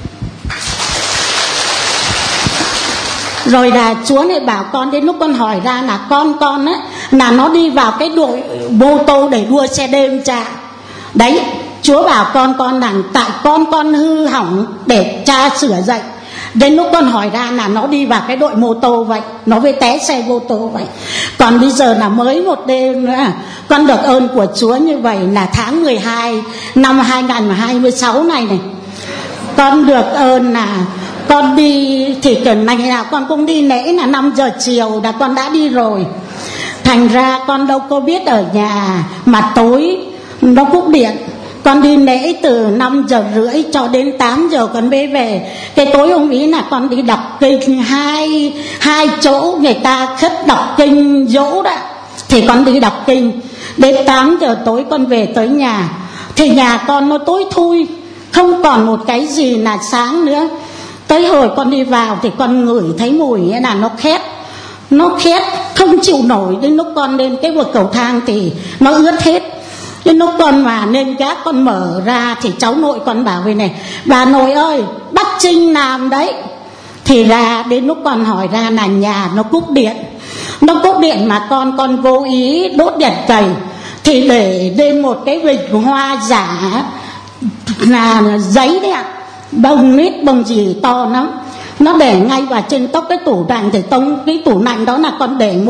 rồi là Chúa này bảo con, đến lúc con hỏi ra là con con á là nó đi vào cái đội mô tô để đua xe đêm cha. Đấy, Chúa bảo con con rằng tại con con hư hỏng để cha sửa dạy. Đến lúc con hỏi ra là nó đi vào cái đội mô tô vậy, nó với té xe mô tô vậy. Còn bây giờ là mới một đêm nữa, con được ơn của Chúa như vậy là tháng mười hai năm hai nghìn không trăm hai mươi sáu này này, con được ơn là con đi thì cần ngày nào con cũng đi lễ là năm giờ chiều là con đã đi rồi. Thành ra con đâu có biết ở nhà mà tối nó cúp điện. Con đi lễ từ năm giờ rưỡi cho đến tám giờ con mới về. Cái tối hôm ý là con đi đọc kinh hai, hai chỗ người ta khất đọc kinh dỗ đó, thì con đi đọc kinh. Đến tám giờ tối con về tới nhà thì nhà con nó tối thui, không còn một cái gì là sáng nữa. Tới hồi con đi vào thì con ngửi thấy mùi là nó khét, nó khét không chịu nổi. Đến lúc con lên cái bậc cầu thang thì nó ướt hết. Đến lúc con mà lên gác con mở ra thì cháu nội con bảo về này, bà nội ơi, bác Trinh làm đấy. Thì ra đến lúc con hỏi ra là nhà nó cúp điện. Nó cúp điện mà con con vô ý đốt đèn cầy, thì để lên một cái bịch hoa giả là giấy đấy ạ, bông nít bông gì to lắm, nó để ngay vào trên tóc cái tủ lạnh. Thì tông cái tủ lạnh đó là con để một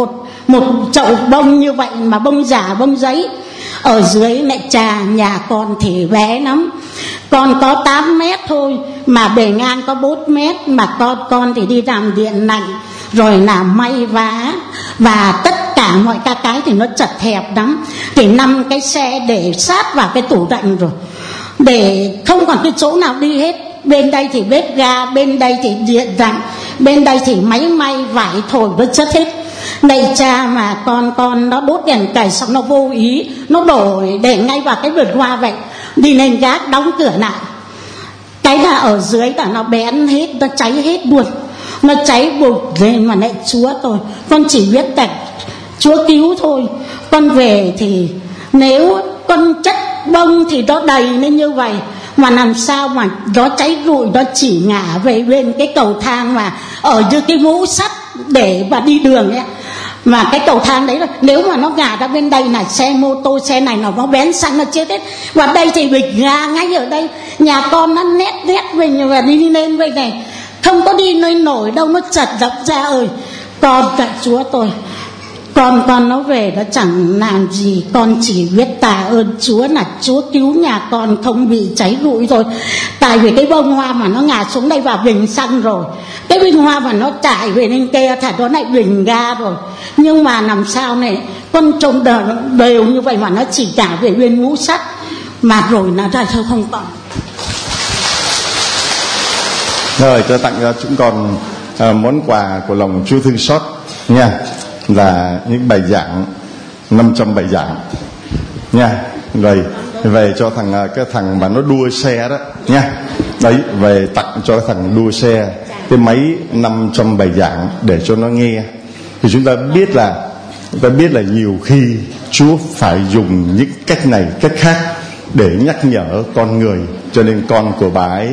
một chậu bông như vậy mà bông giả bông giấy. Ở dưới mẹ trà nhà con thì bé lắm, con có tám mét thôi mà bề ngang có bốn mét, mà con con thì đi làm điện lạnh rồi làm may vá, và tất cả mọi cái cái thì nó chật hẹp lắm. Thì năm cái xe để sát vào cái tủ lạnh rồi, để không còn cái chỗ nào đi hết. Bên đây thì bếp ga, bên đây thì điện lạnh, bên đây thì máy may vải thổi nó chất hết. Này cha mà con con nó đốt đèn cầy xong nó vô ý nó đổ để ngay vào cái vườn hoa vậy, đi lên gác đóng cửa lại. Cái là ở dưới là nó bén hết, nó cháy hết luôn, nó cháy bụt lên. Mà lại Chúa tôi, con chỉ biết là Chúa cứu thôi. Con về thì nếu con chất bông thì nó đầy lên như vậy, mà làm sao mà nó cháy rụi, nó chỉ ngả về bên cái cầu thang mà ở như cái mũ sắt để mà đi đường ấy. Mà cái cầu thang đấy là nếu mà nó ngả ra bên đây là xe mô tô, xe này nó bén xăng nó chết hết. Và đây thì bịch ga ngay ở đây, nhà con nó nét nét mình và đi lên vậy này, không có đi nơi nổi đâu, nó chật dập ra ơi. Con tại Chúa tôi, con con nó về nó chẳng làm gì, con chỉ biết tạ ơn Chúa là Chúa cứu nhà con không bị cháy rụi rồi. Tại vì cái bông hoa mà nó ngả xuống đây vào bình xăng rồi, cái bình hoa mà nó trải về lên kia thật nó lại bình ga rồi. Nhưng mà làm sao này, con trông đều, đều như vậy mà nó chỉ cả về bên ngũ sắt mà rồi là ra thôi không còn. Rồi cho tặng cho chúng con à, món quà của lòng Chúa thương xót nha, là những bài giảng năm trăm bài giảng nha. Rồi về cho thằng cái thằng mà nó đua xe đó nha, đấy về tặng cho cái thằng đua xe cái máy năm trăm bài giảng để cho nó nghe. Thì chúng ta biết là chúng ta biết là nhiều khi Chúa phải dùng những cách này cách khác để nhắc nhở con người. Cho nên con của bà ấy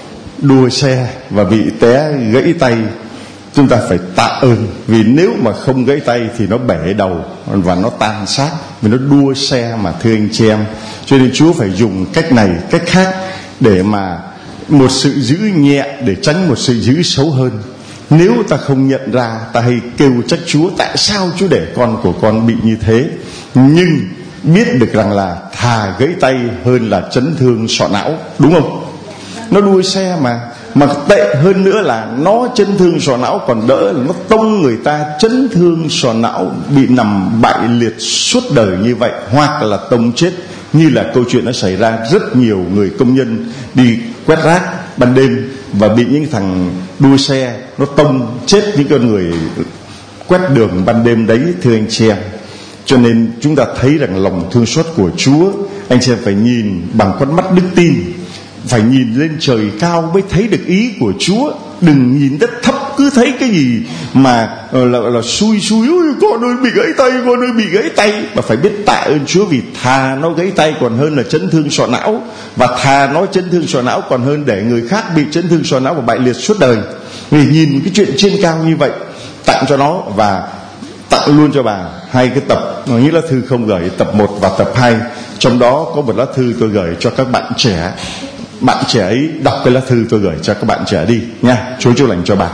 đua xe và bị té gãy tay, chúng ta phải tạ ơn, vì nếu mà không gãy tay thì nó bể đầu và nó tan xác, vì nó đua xe mà, thưa anh chị em. Cho nên Chúa phải dùng cách này cách khác để mà một sự giữ nhẹ để tránh một sự giữ xấu hơn. Nếu ta không nhận ra, ta hay kêu trách Chúa, tại sao Chúa để con của con bị như thế. Nhưng biết được rằng là thà gãy tay hơn là chấn thương sọ não, đúng không? Nó đua xe mà Mà tệ hơn nữa là nó chấn thương sọ não còn đỡ, là nó tông người ta chấn thương sọ não, bị nằm bại liệt suốt đời như vậy, hoặc là tông chết, như là câu chuyện nó xảy ra rất nhiều người công nhân đi quét rác ban đêm và bị những thằng đua xe nó tông chết những con người quét đường ban đêm đấy, thưa anh chị em. Cho nên chúng ta thấy rằng lòng thương xót của Chúa, anh chị em phải nhìn bằng con mắt đức tin, phải nhìn lên trời cao mới thấy được ý của Chúa. Đừng nhìn đất thấp cứ thấy cái gì mà là, là xui xui, ôi con ơi bị gãy tay, con ơi bị gãy tay. Mà phải biết tạ ơn Chúa, vì thà nó gãy tay còn hơn là chấn thương sọ não, và thà nó chấn thương sọ não còn hơn để người khác bị chấn thương sọ não và bại liệt suốt đời. Vì nhìn cái chuyện trên cao như vậy, tặng cho nó và tặng luôn cho bà hai cái tập, những lá thư không gửi, tập một và tập hai. Trong đó có một lá thư tôi gửi cho các bạn trẻ. Bạn trẻ ấy đọc cái lá thư tôi gửi cho các bạn trẻ đi nha. Chúa chúc lành cho bà.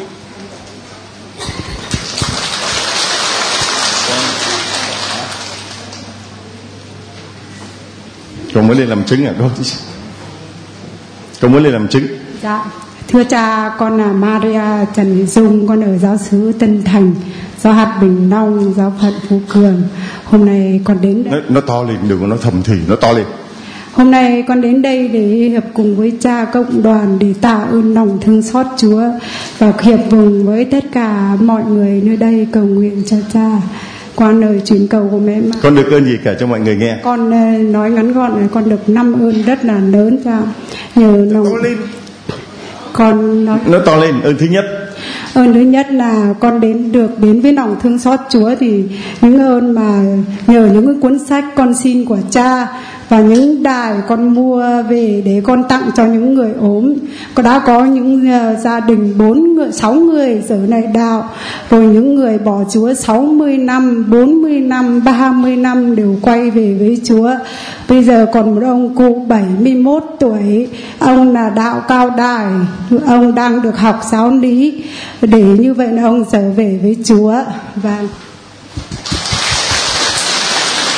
Con muốn lên làm chứng à con? Con muốn lên làm chứng? Dạ. Thưa cha, con là Maria Trần Thị Dung, con ở giáo xứ Tân Thành, giáo hạt Bình Long, giáo phận Phú Cường. Hôm nay con đến đây. Nó, nó to lên, đừng có nói thầm thì, nó to lên. Hôm nay con đến đây để hiệp cùng với cha cộng đoàn để tạ ơn lòng thương xót Chúa, và hiệp cùng với tất cả mọi người nơi đây cầu nguyện cho cha qua lời truyền cầu của mẹ. Con được ơn gì cả cho mọi người nghe? Con nói ngắn gọn là con được năm ơn rất là lớn cha. Nhờ lòng to lên. Con nói nó to lên. Ơn thứ nhất, ơn thứ nhất là con đến được đến với lòng thương xót Chúa, thì những ơn mà nhờ những cái cuốn sách con xin của cha và những đài con mua về để con tặng cho những người ốm. Con đã có những uh, gia đình bốn người, sáu người giờ này đạo, rồi những người bỏ Chúa sáu mươi năm, bốn mươi năm, ba mươi năm đều quay về với Chúa. Bây giờ còn một ông cụ bảy mươi mốt tuổi, ông là đạo cao đài, ông đang được học giáo lý để như vậy là ông trở về với Chúa. Và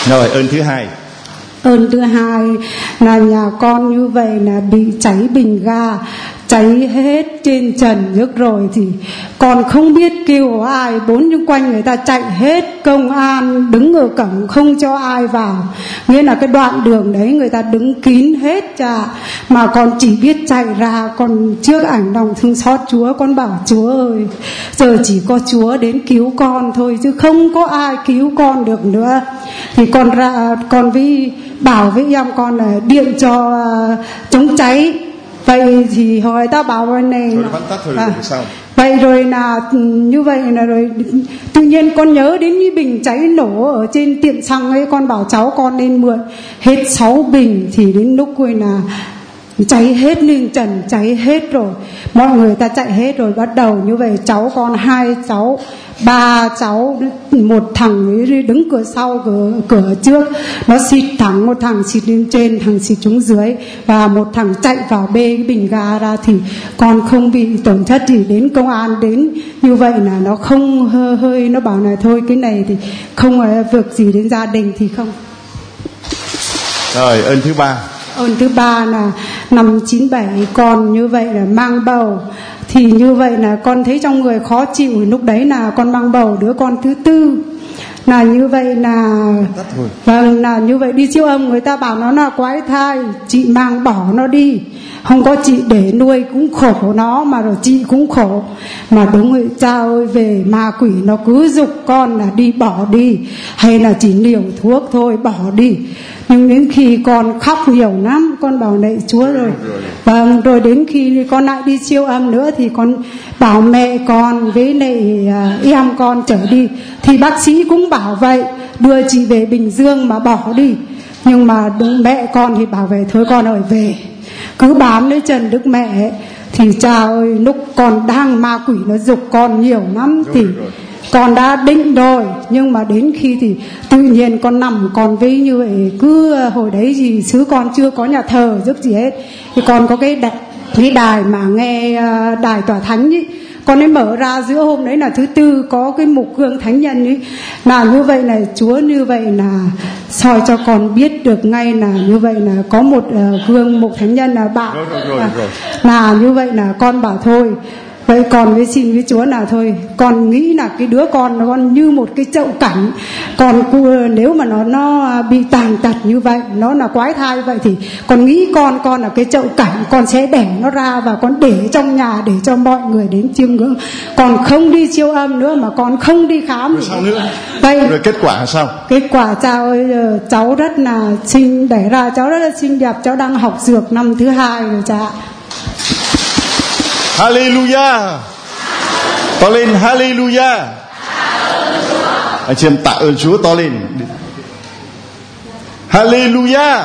Rồi ơn thứ hai. Ơn thứ hai là nhà con như vậy là bị cháy bình ga, cháy hết trên trần nước rồi thì con không biết kêu ai, bốn xung quanh người ta chạy hết, công an đứng ở cổng không cho ai vào, nghĩa là cái đoạn đường đấy người ta đứng kín hết cha, mà con chỉ biết chạy ra, con trước ảnh lòng thương xót Chúa con bảo Chúa ơi, giờ chỉ có Chúa đến cứu con thôi chứ không có ai cứu con được nữa. Thì con ra con với bảo với em con là điện cho uh, chống cháy. Vậy thì hỏi ta bảo bên này thôi, bắn tắt thôi, à, sao? Vậy rồi là như vậy là rồi tự nhiên con nhớ đến cái bình cháy nổ ở trên tiệm xăng ấy, con bảo cháu con nên mượn hết sáu bình, thì đến lúc rồi là cháy hết lên trần, cháy hết rồi, mọi người ta chạy hết rồi, bắt đầu như vậy cháu con hai cháu ba cháu, một thằng đứng cửa sau, cửa cửa trước nó xịt thẳng, một thằng xịt lên trên, thằng xịt xuống dưới, và một thằng chạy vào bê cái bình ga ra, thì con không bị tổn thất. Thì đến công an đến như vậy là nó không hơi, hơi nó bảo là thôi cái này thì không việc gì đến gia đình thì không. Rồi ơn thứ ba. Ơn thứ ba là năm chín bảy con như vậy là mang bầu, thì như vậy là con thấy trong người khó chịu, lúc đấy là con mang bầu đứa con thứ tư, là như vậy là vâng là như vậy đi siêu âm người ta bảo nó là quái thai, chị mang bỏ nó đi, không có chị để nuôi cũng khổ nó, mà rồi chị cũng khổ, mà đúng rồi cha ơi, về ma quỷ nó cứ giục con là đi bỏ đi, hay là chỉ liều thuốc thôi bỏ đi. Nhưng đến khi con khóc nhiều lắm, con bảo này Chúa rồi, vâng, rồi đến khi con lại đi siêu âm nữa thì con bảo mẹ con với lại uh, em con chở đi, thì bác sĩ cũng bảo vậy, đưa chị về Bình Dương mà bỏ đi. Nhưng mà đúng mẹ con thì bảo về thôi con ơi về, cứ bám lấy chân Đức Mẹ. Thì cha ơi, lúc con đang ma quỷ nó giục con nhiều lắm thì con đã định rồi, nhưng mà đến khi thì tự nhiên con nằm con với như vậy, cứ hồi đấy gì xứ con chưa có nhà thờ giúp gì hết, thì con có cái đài, cái đài mà nghe đài tòa thánh ấy, con ấy mở ra giữa hôm đấy là thứ tư có cái mục gương thánh nhân ấy, là như vậy là Chúa như vậy là soi cho con biết được ngay là như vậy là có một uh, gương mục thánh nhân là bạn, rồi, rồi, rồi, là, rồi. là như vậy là con bảo thôi. Vậy còn với xin với Chúa là thôi, con nghĩ là cái đứa con nó con như một cái chậu cảnh, còn nếu mà nó nó bị tàn tật như vậy, nó là quái thai vậy, thì con nghĩ con con là cái chậu cảnh, con sẽ đẻ nó ra và con để trong nhà để cho mọi người đến chiêm ngưỡng. Còn không đi siêu âm nữa, mà con không đi khám. Rồi sao nữa? Vậy rồi kết quả là sao? Kết quả cha ơi, cháu rất là xinh, đẻ ra cháu rất là xinh đẹp, cháu đang học dược năm thứ hai rồi cha. Hallelujah. To lên hallelujah. Anh chị em tạ ơn Chúa to lên. Hallelujah.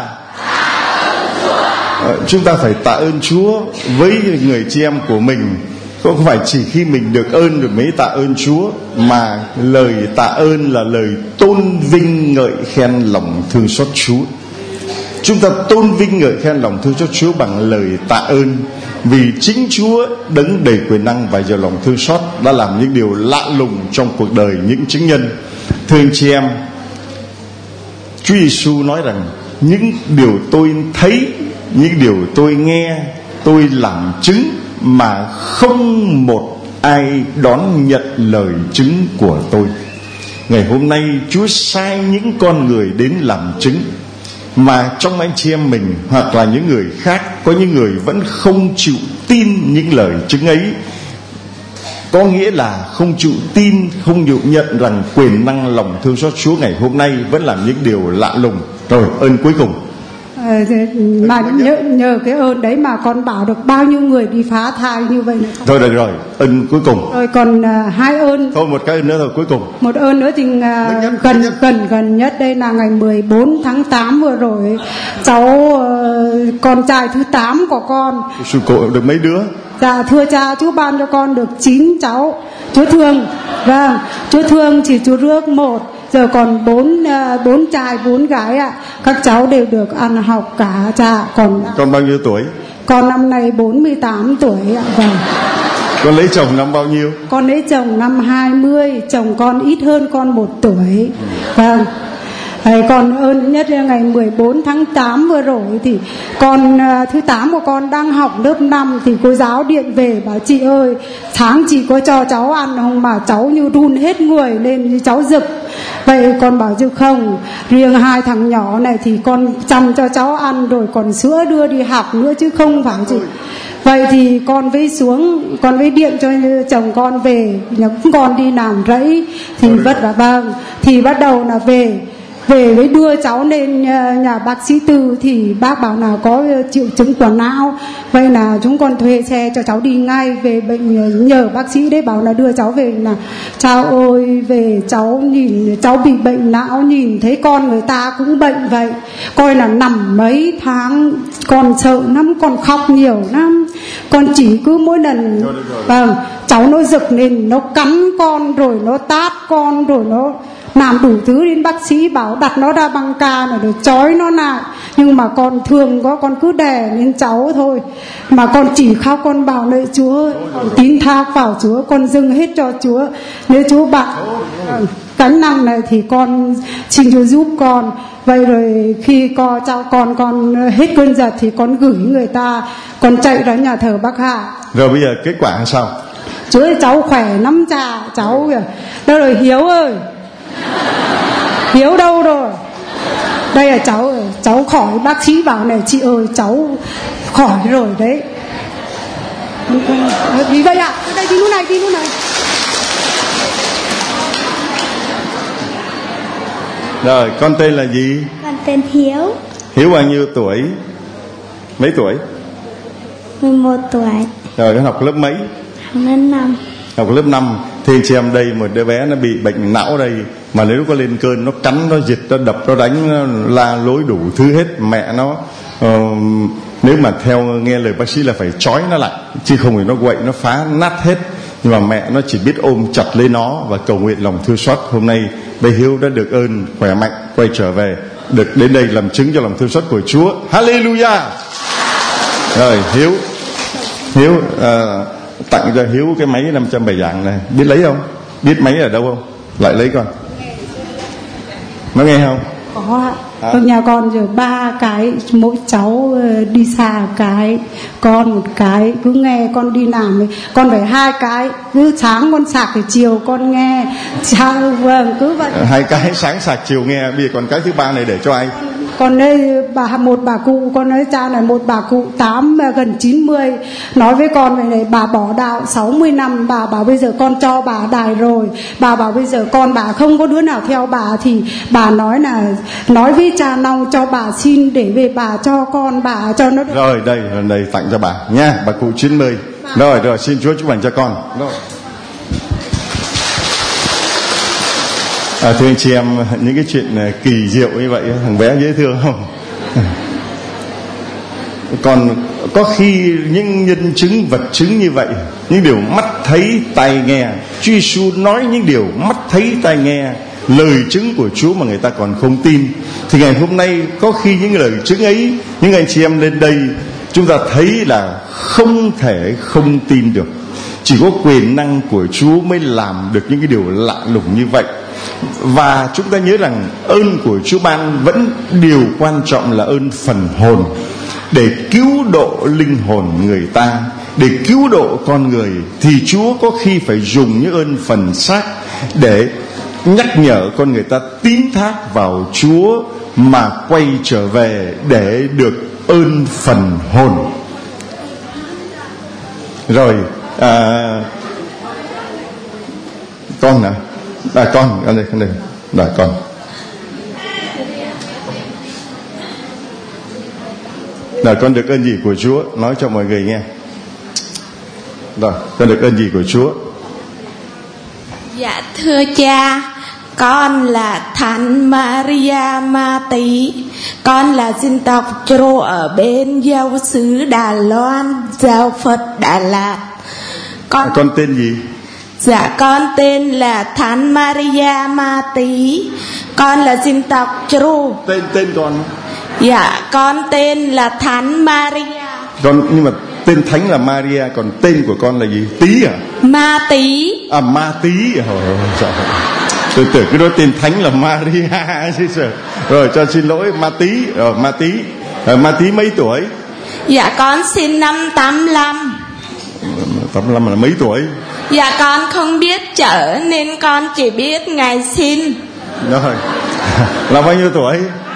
À, chúng ta phải tạ ơn Chúa với người chị em của mình. Không phải chỉ khi mình được ơn rồi mới tạ ơn Chúa, mà lời tạ ơn là lời tôn vinh ngợi khen lòng thương xót Chúa. Chúng ta tôn vinh ngợi khen lòng thương xót Chúa bằng lời tạ ơn, vì chính Chúa đấng đầy quyền năng và giàu lòng thương xót đã làm những điều lạ lùng trong cuộc đời những chứng nhân. Thưa anh chị em, Chúa Giêsu nói rằng những điều tôi thấy, những điều tôi nghe, tôi làm chứng mà không một ai đón nhận lời chứng của tôi. Ngày hôm nay Chúa sai những con người đến làm chứng, mà trong anh chị em mình hoặc là những người khác, có những người vẫn không chịu tin những lời chứng ấy. Có nghĩa là không chịu tin, không chịu nhận rằng quyền năng lòng thương xót Chúa ngày hôm nay vẫn làm những điều lạ lùng. Rồi ơn cuối cùng. À, mà nhờ, nhờ cái ơn đấy mà con bảo được bao nhiêu người đi phá thai như vậy này. Thôi được rồi, ơn cuối cùng. Rồi còn uh, hai ơn. Thôi một cái ơn nữa thôi cuối cùng. Một ơn nữa thì uh, nhất, gần nhất. gần gần nhất đây là ngày mười bốn tháng tám vừa rồi, cháu uh, con trai thứ tám của con. Sư cô được mấy đứa? Dạ thưa cha, Chúa ban cho con được chín cháu. Chúa thương, vâng, Chúa thương chỉ Chúa rước một. Giờ còn bốn bốn trai bốn gái ạ. Các cháu đều được ăn học cả cha. Còn con bao nhiêu tuổi? Con năm nay bốn mươi tám tuổi ạ. Vâng. Con lấy chồng năm bao nhiêu? Con lấy chồng năm hai mươi. Chồng con ít hơn con một tuổi. Vâng. Đấy, còn ơn nhất là ngày mười bốn tháng tám vừa rồi thì con thứ tám của con đang học lớp năm thì cô giáo điện về bảo chị ơi, sáng chị có cho cháu ăn không mà cháu như run hết người lên, cháu giựt. Vậy con bảo chứ không, riêng hai thằng nhỏ này thì con chăm cho cháu ăn rồi còn sữa đưa đi học nữa chứ không phải chị. Vậy thì con với xuống, con với điện cho chồng con về, cũng con đi làm rẫy thì vất vả, vâng, thì bắt đầu là về về với đưa cháu lên nhà bác sĩ Tư thì bác bảo là có triệu chứng của não. Vậy là chúng con thuê xe cho cháu đi ngay về bệnh, nhờ bác sĩ đấy bảo là đưa cháu về. Là cháu ơi, về cháu nhìn cháu bị bệnh não, nhìn thấy con người ta cũng bệnh vậy, coi là nằm mấy tháng, con sợ lắm, con khóc nhiều lắm. Con chỉ cứ mỗi lần vâng cháu nó giật lên, nó cắn con rồi nó tát con rồi nó làm đủ thứ, đến bác sĩ bảo đặt nó ra băng ca này để trói nó lại, nhưng mà con thương có con cứ đè lên cháu thôi, mà con chỉ khóc, con bảo lạy Chúa ơi, con tín thác vào Chúa, con dâng hết cho Chúa. Nếu Chúa bạn cánh nặng này thì con xin Chúa giúp con. Vậy rồi khi con cháu con con hết cơn giật thì con gửi người ta, con chạy ra nhà thờ Bắc Hà. Rồi bây giờ kết quả là sao? Chúa ơi, cháu khỏe lắm cha, cháu kìa. Đó rồi Hiếu ơi, Hiếu đâu rồi? Đây là cháu, cháu khỏi, bác sĩ bảo này chị ơi cháu khỏi rồi đấy. Đi đây ạ, à? Đây đi lúc này, đi lúc này. Rồi, con tên là gì? Con tên Hiếu. Hiếu bao nhiêu tuổi? Mấy tuổi? mười một tuổi. Rồi, con học lớp mấy? Học lớp năm. Học lớp năm. Thì chị em đây một đứa bé nó bị bệnh não đây, mà nếu có lên cơn nó cắn, nó giật, nó đập, nó đánh, nó la lối đủ thứ hết. Mẹ nó uh, nếu mà theo nghe lời bác sĩ là phải trói nó lại, chứ không thì nó quậy, nó phá nát hết. Nhưng mà mẹ nó chỉ biết ôm chặt lấy nó và cầu nguyện lòng thương xót. Hôm nay bé Hiếu đã được ơn khỏe mạnh quay trở về, được đến đây làm chứng cho lòng thương xót của Chúa. Hallelujah. Rồi Hiếu Hiếu uh, tặng cho Hiếu cái máy năm trăm bài giảng này, biết lấy không? Biết máy ở đâu không? Lại lấy con. Nó nghe không? Có ạ. À. Nhà con giờ ba cái, mỗi cháu đi xa cái, con một cái, cứ nghe con đi làm con phải hai cái, cứ sáng con sạc thì chiều con nghe. Chào, vâng, cứ vậy. Hai cái sáng sạc chiều nghe, bây giờ còn cái thứ ba này để cho ai? Còn đây bà một bà cụ, con nói cha này, một bà cụ tám gần chín mươi nói với con vậy này, bà bỏ đạo sáu mươi năm, bà bảo bây giờ con cho bà đài rồi, bà bảo bây giờ con bà không có đứa nào theo bà thì bà nói là nói với cha Long cho bà xin để về bà cho con bà cho nó được. Rồi đây, đây tặng cho bà nha, bà cụ chín mươi. Rồi rồi, xin Chúa chúc lành cho con. Rồi. À, thưa anh chị em, những cái chuyện kỳ diệu như vậy, thằng bé dễ thương không? Còn có khi những nhân chứng vật chứng như vậy, những điều mắt thấy tai nghe, Chúa Giêsu nói những điều mắt thấy tai nghe, lời chứng của Chúa mà người ta còn không tin, thì ngày hôm nay có khi những lời chứng ấy, những anh chị em lên đây chúng ta thấy là không thể không tin được. Chỉ có quyền năng của Chúa mới làm được những cái điều lạ lùng như vậy. Và chúng ta nhớ rằng ơn của Chúa ban vẫn điều quan trọng là ơn phần hồn, để cứu độ linh hồn người ta, để cứu độ con người. Thì Chúa có khi phải dùng những ơn phần xác để nhắc nhở con người ta tín thác vào Chúa mà quay trở về để được ơn phần hồn. Rồi à, con nè, à, con con đây, con đây, là con. Là con được ơn gì của Chúa, nói cho mọi người nghe. Rồi, con được ơn gì của Chúa? Dạ thưa cha, con là Thánh Maria Ma Tý, con là dân tộc Chô ở bên giáo xứ Đà Loan, giáo Phật Đà Lạt. Con à, con tên gì? Dạ con tên là Thánh Maria Ma Tý, con là dân tộc Chô. Tên tên con? Dạ con tên là Thánh Maria. Con nhưng mà tên thánh là Maria, còn tên của con là gì? Tý à? Ma Tý. À Ma Tý. Tôi tưởng cái đó tên thánh là Maria chứ sợ. Rồi cho xin lỗi Ma Tí. Rồi Ma Tí. Rồi Ma Tí mấy tuổi? Dạ con sinh năm tám lăm. tám lăm là mấy tuổi? Dạ con không biết chở nên con chỉ biết ngày sinh. Rồi. Là bao nhiêu tuổi?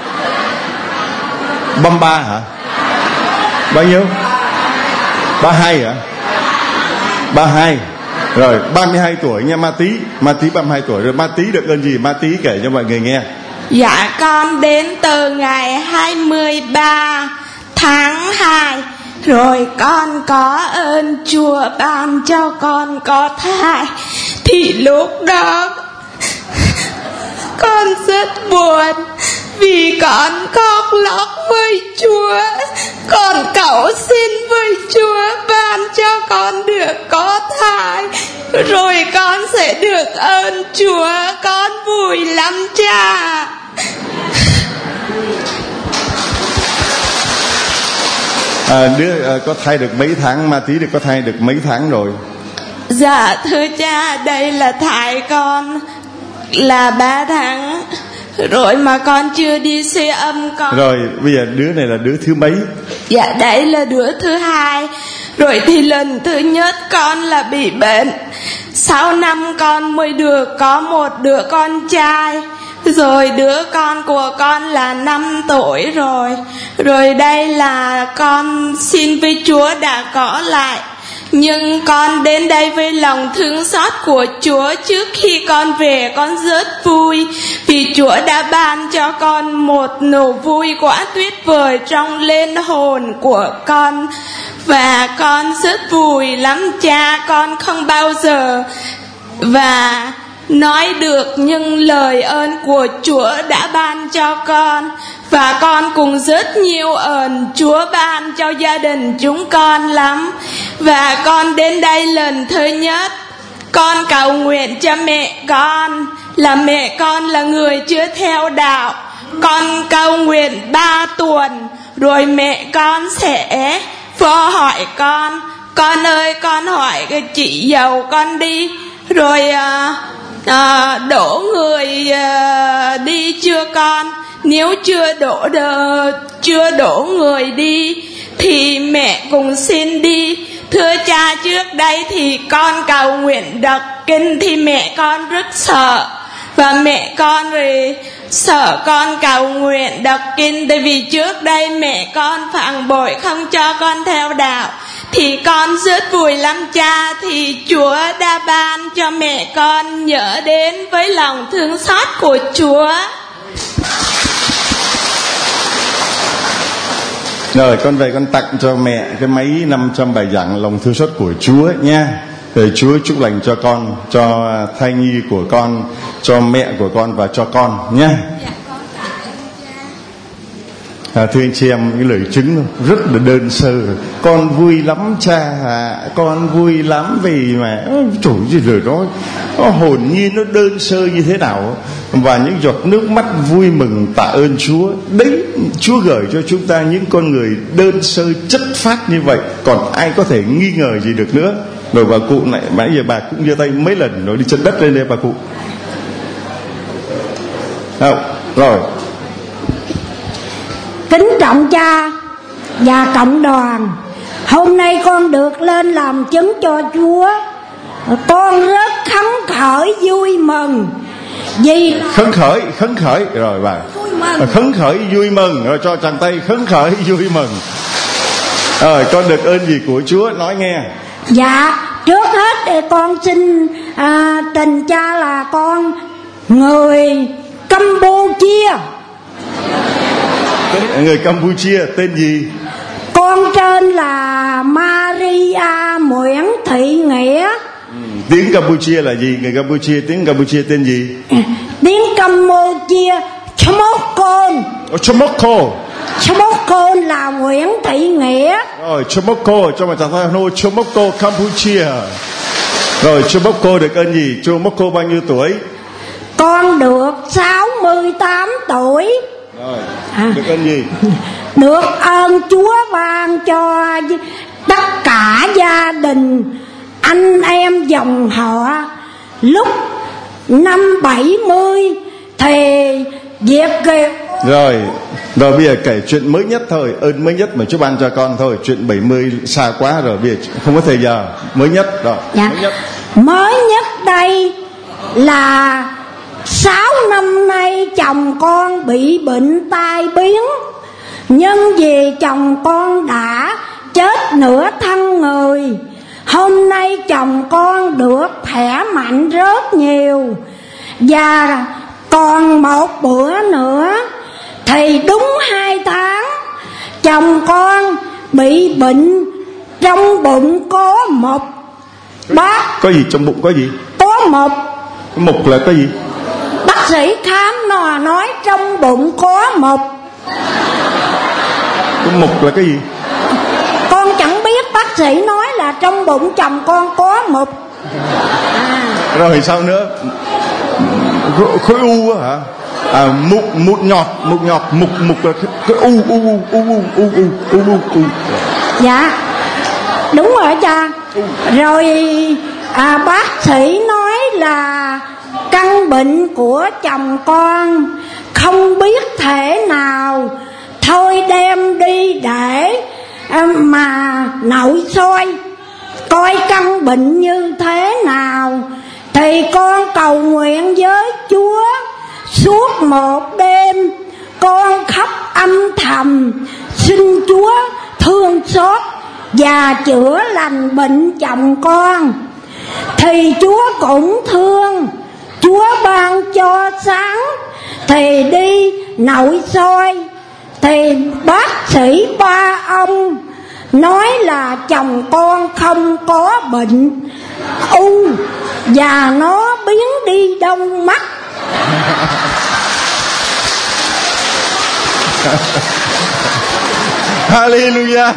ba mươi ba hả? Bao nhiêu? ba mươi hai hả? ba mươi hai. Rồi ba mươi hai tuổi nha Ma Tí. Ma Tí ba mươi hai tuổi. Rồi Ma Tí được ơn gì? Ma Tí kể cho mọi người nghe. Dạ con đến từ ngày hai mươi ba tháng hai. Rồi con có ơn Chúa ban cho con có thai. Thì lúc đó con rất buồn, vì con khóc lóc với Chúa. Con cầu xin với Chúa ban cho con được có thai, rồi con sẽ được ơn Chúa. Con vui lắm cha. À, đứa à, có thai được mấy tháng? Ma Tí được có thai được mấy tháng rồi? Dạ thưa cha, đây là thai con là ba tháng rồi mà con chưa đi siêu âm con. Rồi bây giờ đứa này là đứa thứ mấy? Dạ đấy là đứa thứ hai. Rồi thì lần thứ nhất con là bị bệnh, sáu năm con mới được có một đứa con trai. Rồi đứa con của con là năm tuổi rồi. Rồi đây là con xin với Chúa đã có lại. Nhưng con đến đây với lòng thương xót của Chúa. Trước khi con về con rất vui, vì Chúa đã ban cho con một niềm vui quá tuyệt vời trong linh hồn của con. Và con rất vui lắm cha. Con không bao giờ và nói được những lời ơn của Chúa đã ban cho con. Và con cũng rất nhiều ơn Chúa ban cho gia đình chúng con lắm. Và con đến đây lần thứ nhất, con cầu nguyện cho mẹ con, là mẹ con là người chưa theo đạo. Con cầu nguyện ba tuần, rồi mẹ con sẽ phó hỏi con: con ơi, con hỏi cái chị giàu con đi, rồi à, à, đổ người à, đi chưa con? Nếu chưa đổ đờ, chưa đổ người đi thì mẹ cùng xin đi. Thưa cha, trước đây thì con cầu nguyện đọc kinh thì mẹ con rất sợ. Và mẹ con rồi sợ con cầu nguyện đọc kinh, tại vì trước đây mẹ con phản bội không cho con theo đạo. Thì con rất vui lắm cha. Thì Chúa đã ban cho mẹ con nhớ đến với lòng thương xót của Chúa. Rồi con về con tặng cho mẹ cái máy năm trăm bài giảng lòng thương xót của Chúa nha. Rồi Chúa chúc lành cho con, cho thai nhi của con, cho mẹ của con và cho con nha. À, thưa anh chị em, những lời chứng rất là đơn sơ. Con vui lắm cha à, con vui lắm vì mà trời gì lời nói nó hồn nhiên, nó đơn sơ như thế nào. Và những giọt nước mắt vui mừng tạ ơn Chúa. Đấy, Chúa gửi cho chúng ta những con người đơn sơ chất phát như vậy, còn ai có thể nghi ngờ gì được nữa. Rồi bà cụ này, nãy giờ bà cũng giơ tay mấy lần rồi đi chân đất lên đây bà cụ. Không, rồi. Kính trọng cha và cộng đoàn, hôm nay con được lên làm chứng cho Chúa. Con rất khấn khởi vui mừng. Vì khấn khởi, khấn khởi rồi bà. Khấn khởi vui mừng, rồi cho chàng tay khấn khởi vui mừng. Rồi con được ơn gì của Chúa nói nghe. Dạ, trước hết thì con xin à, tình cha là con người Campuchia. Người Campuchia tên gì? Con tên là Maria Nguyễn Thị Nghĩa. Ừ, tiếng Campuchia là gì? Người Campuchia, tiếng Campuchia tên gì? Tiếng Campuchia Chomokon. Oh, Chomoko. Chomokon là Nguyễn Thị Nghĩa. Rồi Chomoko, cho mà chàng tay nô Chomoko Campuchia. Rồi Chomoko được ơn gì? Chomoko bao nhiêu tuổi? Con được sáu mươi tám tuổi. Rồi, à, được ơn gì? Được ơn Chúa ban cho tất cả gia đình, anh em dòng họ. Lúc năm bảy mươi thì việc kìa. Rồi, rồi bây giờ kể chuyện mới nhất thôi, ơn mới nhất mà Chúa ban cho con thôi. Chuyện bảy mươi xa quá rồi, bây giờ không có thời giờ. Mới nhất rồi. Dạ. Mới nhất. Mới nhất đây là sáu năm nay chồng con bị bệnh tai biến. Nhưng vì chồng con đã chết nửa thân người, hôm nay chồng con được khỏe mạnh rất nhiều. Và còn một bữa nữa thì đúng hai tháng chồng con bị bệnh, trong bụng có một bác. Có gì trong bụng có gì? Có một. Mục là cái gì? Bác sĩ khám nó nói trong bụng có một. Cái mục là cái gì? Con chẳng biết, bác sĩ nói là trong bụng chồng con có một. À. Rồi sao nữa? Khối u á hả? À, mụn mụn nhọt, mụn nhọt, mục mục là cái u u u u u u u u u. Dạ đúng rồi cha. Rồi à, bác sĩ nói là căn bệnh của chồng con không biết thể nào, thôi đem đi để à, mà nội soi coi căn bệnh như thế nào. Thì con cầu nguyện với Chúa suốt một đêm, con khóc âm thầm xin Chúa thương xót và chữa lành bệnh chồng con. Thì Chúa cũng thương, Chúa ban cho sáng. Thì đi nội soi thì bác sĩ ba ông nói là chồng con không có bệnh u và nó biến đi đông mắt. Hallelujah.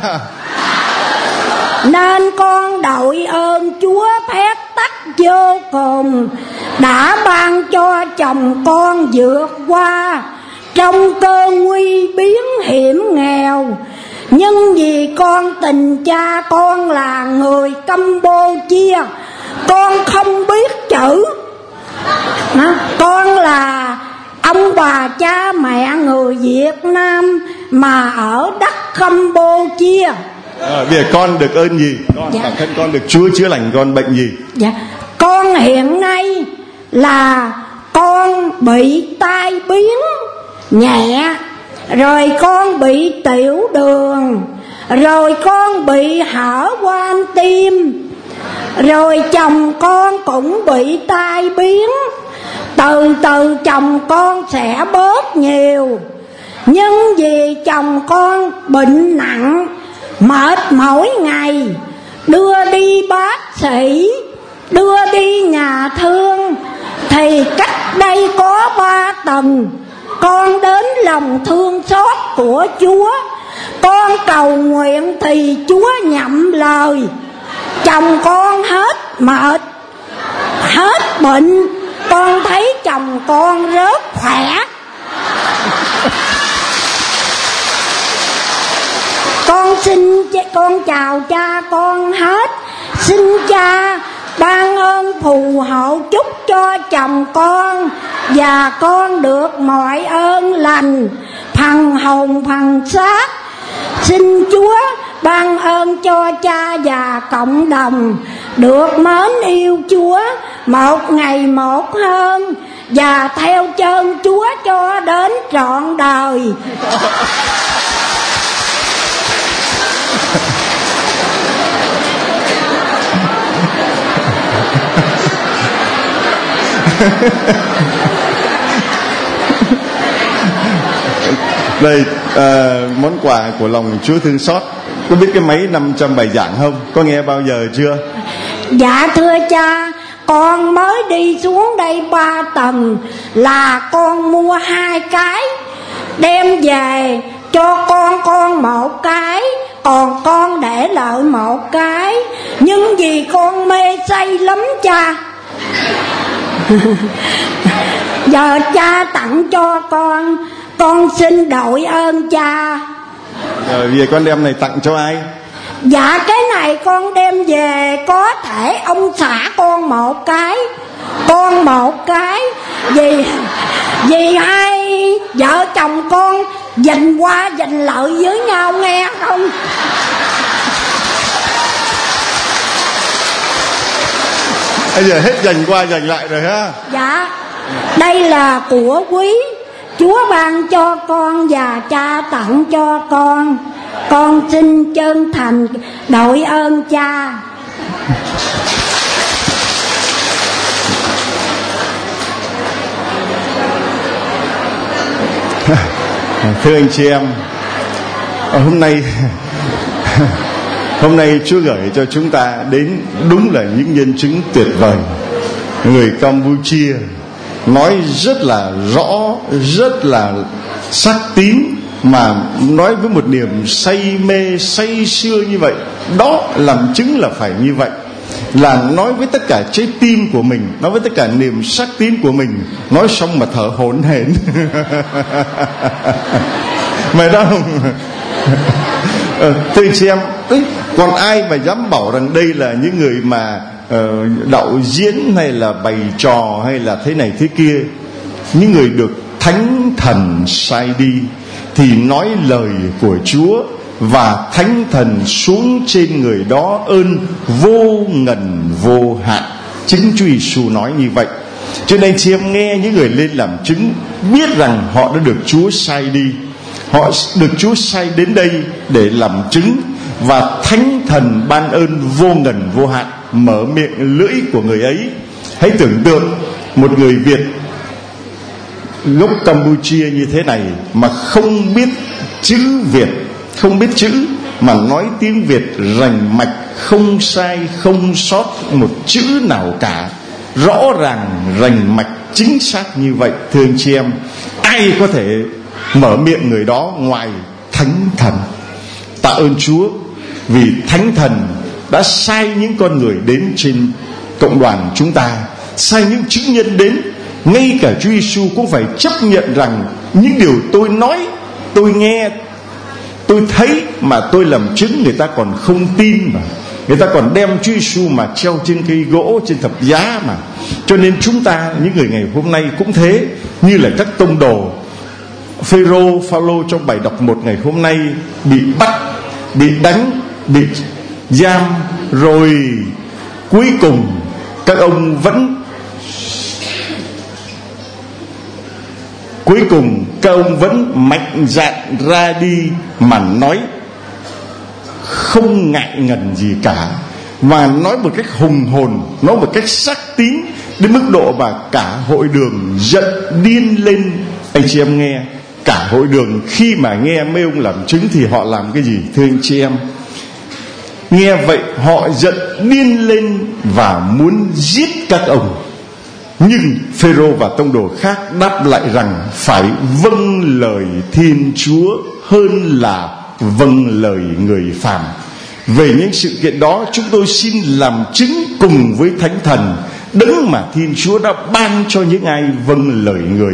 Nên con đội ơn Chúa phép tắc vô cùng đã ban cho chồng con vượt qua trong cơn nguy biến hiểm nghèo. Nhưng vì con tình cha con là người Campuchia, con không biết chữ. Con là ông bà cha mẹ người Việt Nam mà ở đất Campuchia. À, bây giờ con được ơn gì? Con dạ. bản thân con được Chúa chữa lành con bệnh gì? Dạ. Con hiện nay là con bị tai biến nhẹ, rồi con bị tiểu đường, rồi con bị hở van tim, rồi chồng con cũng bị tai biến. Từ từ chồng con sẽ bớt nhiều. Nhưng vì chồng con bệnh nặng, mệt mỗi ngày, đưa đi bác sĩ, đưa đi nhà thương. Thì cách đây có ba tuần, con đến lòng thương xót của Chúa, con cầu nguyện thì Chúa nhậm lời. Chồng con hết mệt, hết bệnh, con thấy chồng con rất khỏe. Con xin con chào cha con hết. Xin cha ban ơn phù hộ chúc cho chồng con và con được mọi ơn lành phần hồn phần xác. Xin Chúa ban ơn cho cha và cộng đồng được mến yêu Chúa một ngày một hơn và theo chân Chúa cho đến trọn đời. Đây à, món quà của lòng Chúa thương xót. Có biết cái máy năm trăm bài giảng không? Có nghe bao giờ chưa? Dạ thưa cha, con mới đi xuống đây ba tầng là con mua hai cái, đem về cho con con một cái, còn con để lại một cái. Nhưng vì con mê say lắm cha. Giờ cha tặng cho con, con xin đội ơn cha. Rồi về con đem này tặng cho ai? Dạ cái này con đem về có thể ông xã con một cái, con một cái. Vì Vì hai vợ chồng con giành qua giành lợi với nhau, nghe không? Bây giờ hết giành qua giành lại rồi ha. Dạ. Đây là của quý, Chúa ban cho con và cha tặng cho con. Con xin chân thành đội ơn cha. Thưa anh chị em, hôm nay hôm nay Chúa gửi cho chúng ta đến đúng là những nhân chứng tuyệt vời. Người Campuchia nói rất là rõ, rất là sắc tín, mà nói với một niềm say mê, say sưa như vậy. Đó, làm chứng là phải như vậy, là nói với tất cả trái tim của mình, nói với tất cả niềm sắc tín của mình. Nói xong mà thở hổn hển. Mày đó không? ờ, Thưa chị em, còn ai mà dám bảo rằng đây là những người mà uh, đạo diễn hay là bày trò hay là thế này thế kia. Những người được Thánh Thần sai đi thì nói lời của Chúa, và Thánh Thần xuống trên người đó ơn vô ngần vô hạn. Chính Chúa Giêsu nói như vậy. Cho nên chị em nghe những người lên làm chứng, biết rằng họ đã được Chúa sai đi, họ được Chúa sai đến đây để làm chứng, và Thánh Thần ban ơn vô ngần vô hạn mở miệng lưỡi của người ấy. Hãy tưởng tượng một người Việt gốc Campuchia như thế này mà không biết chữ Việt, không biết chữ, mà nói tiếng Việt rành mạch, không sai không sót một chữ nào cả, rõ ràng rành mạch chính xác như vậy. Thưa anh chị em, ai có thể mở miệng người đó ngoài Thánh Thần? Tạ ơn Chúa vì Thánh Thần đã sai những con người đến trên cộng đoàn chúng ta, sai những chứng nhân đến. Ngay cả Chúa Giêsu cũng phải chấp nhận rằng những điều tôi nói, tôi nghe, tôi thấy mà tôi làm chứng, người ta còn không tin mà. Người ta còn đem Chúa Giêsu mà treo trên cây gỗ, trên thập giá mà. Cho nên chúng ta, những người ngày hôm nay cũng thế, như là các tông đồ. Phêrô, Phao-lô trong bài đọc một ngày hôm nay bị bắt, bị đánh, bị giam, rồi cuối cùng các ông vẫn Cuối cùng các ông vẫn mạnh dạn ra đi mà nói, không ngại ngần gì cả, và nói một cách hùng hồn, nói một cách sắc tín, đến mức độ mà cả hội đường giận điên lên. Anh chị em nghe, cả hội đường khi mà nghe mấy ông làm chứng thì họ làm cái gì? Thưa anh chị em, nghe vậy họ giận điên lên và muốn giết các ông. Nhưng Phêrô và tông đồ khác đáp lại rằng phải vâng lời Thiên Chúa hơn là vâng lời người phàm. Về những sự kiện đó, chúng tôi xin làm chứng cùng với Thánh Thần, đấng mà Thiên Chúa đã ban cho những ai vâng lời người.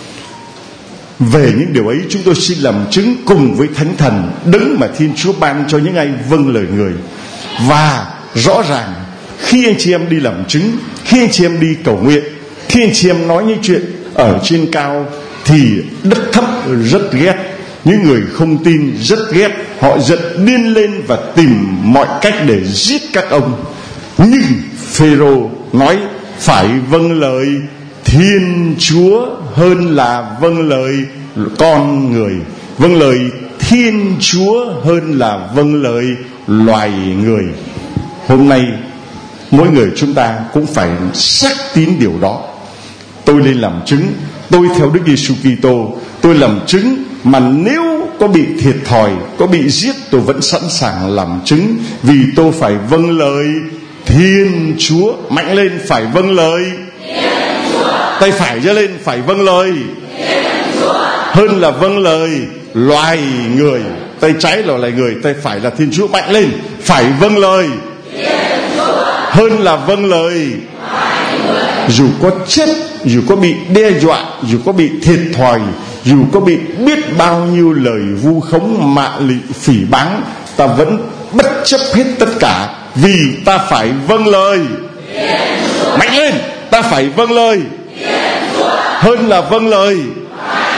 Về những điều ấy, chúng tôi xin làm chứng cùng với Thánh Thần, đấng mà Thiên Chúa ban cho những ai vâng lời người. Và rõ ràng, khi anh chị em đi làm chứng, khi anh chị em đi cầu nguyện, khi anh chị em nói những chuyện ở trên cao, thì đất thấp rất ghét, những người không tin rất ghét. Họ giận điên lên và tìm mọi cách để giết các ông. Nhưng Phêrô nói phải vâng lời Thiên Chúa hơn là vâng lời con người, vâng lời Thiên Chúa hơn là vâng lời loài người. Hôm nay mỗi người chúng ta cũng phải xác tín điều đó. Tôi lên làm chứng, tôi theo Đức Giêsu Kitô, tôi làm chứng, mà nếu có bị thiệt thòi, có bị giết, tôi vẫn sẵn sàng làm chứng, vì tôi phải vâng lời Thiên Chúa. Mạnh lên, phải vâng lời Thiên Chúa. Tay phải giơ lên, phải vâng lời Thiên Chúa hơn là vâng lời loài người. Tay trái là loài người, tay phải là Thiên Chúa. Mạnh lên, phải vâng lời Thiên Chúa hơn là vâng lời loài người. Dù có chết, dù có bị đe dọa, dù có bị thiệt thòi, dù có bị biết bao nhiêu lời vu khống, mạ lị, phỉ báng, ta vẫn bất chấp hết tất cả, vì ta phải vâng lời. Mạnh lên, ta phải vâng lời hơn là vâng lời,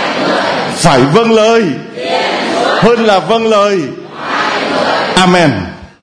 phải vâng lời hơn là vâng lời. Amen.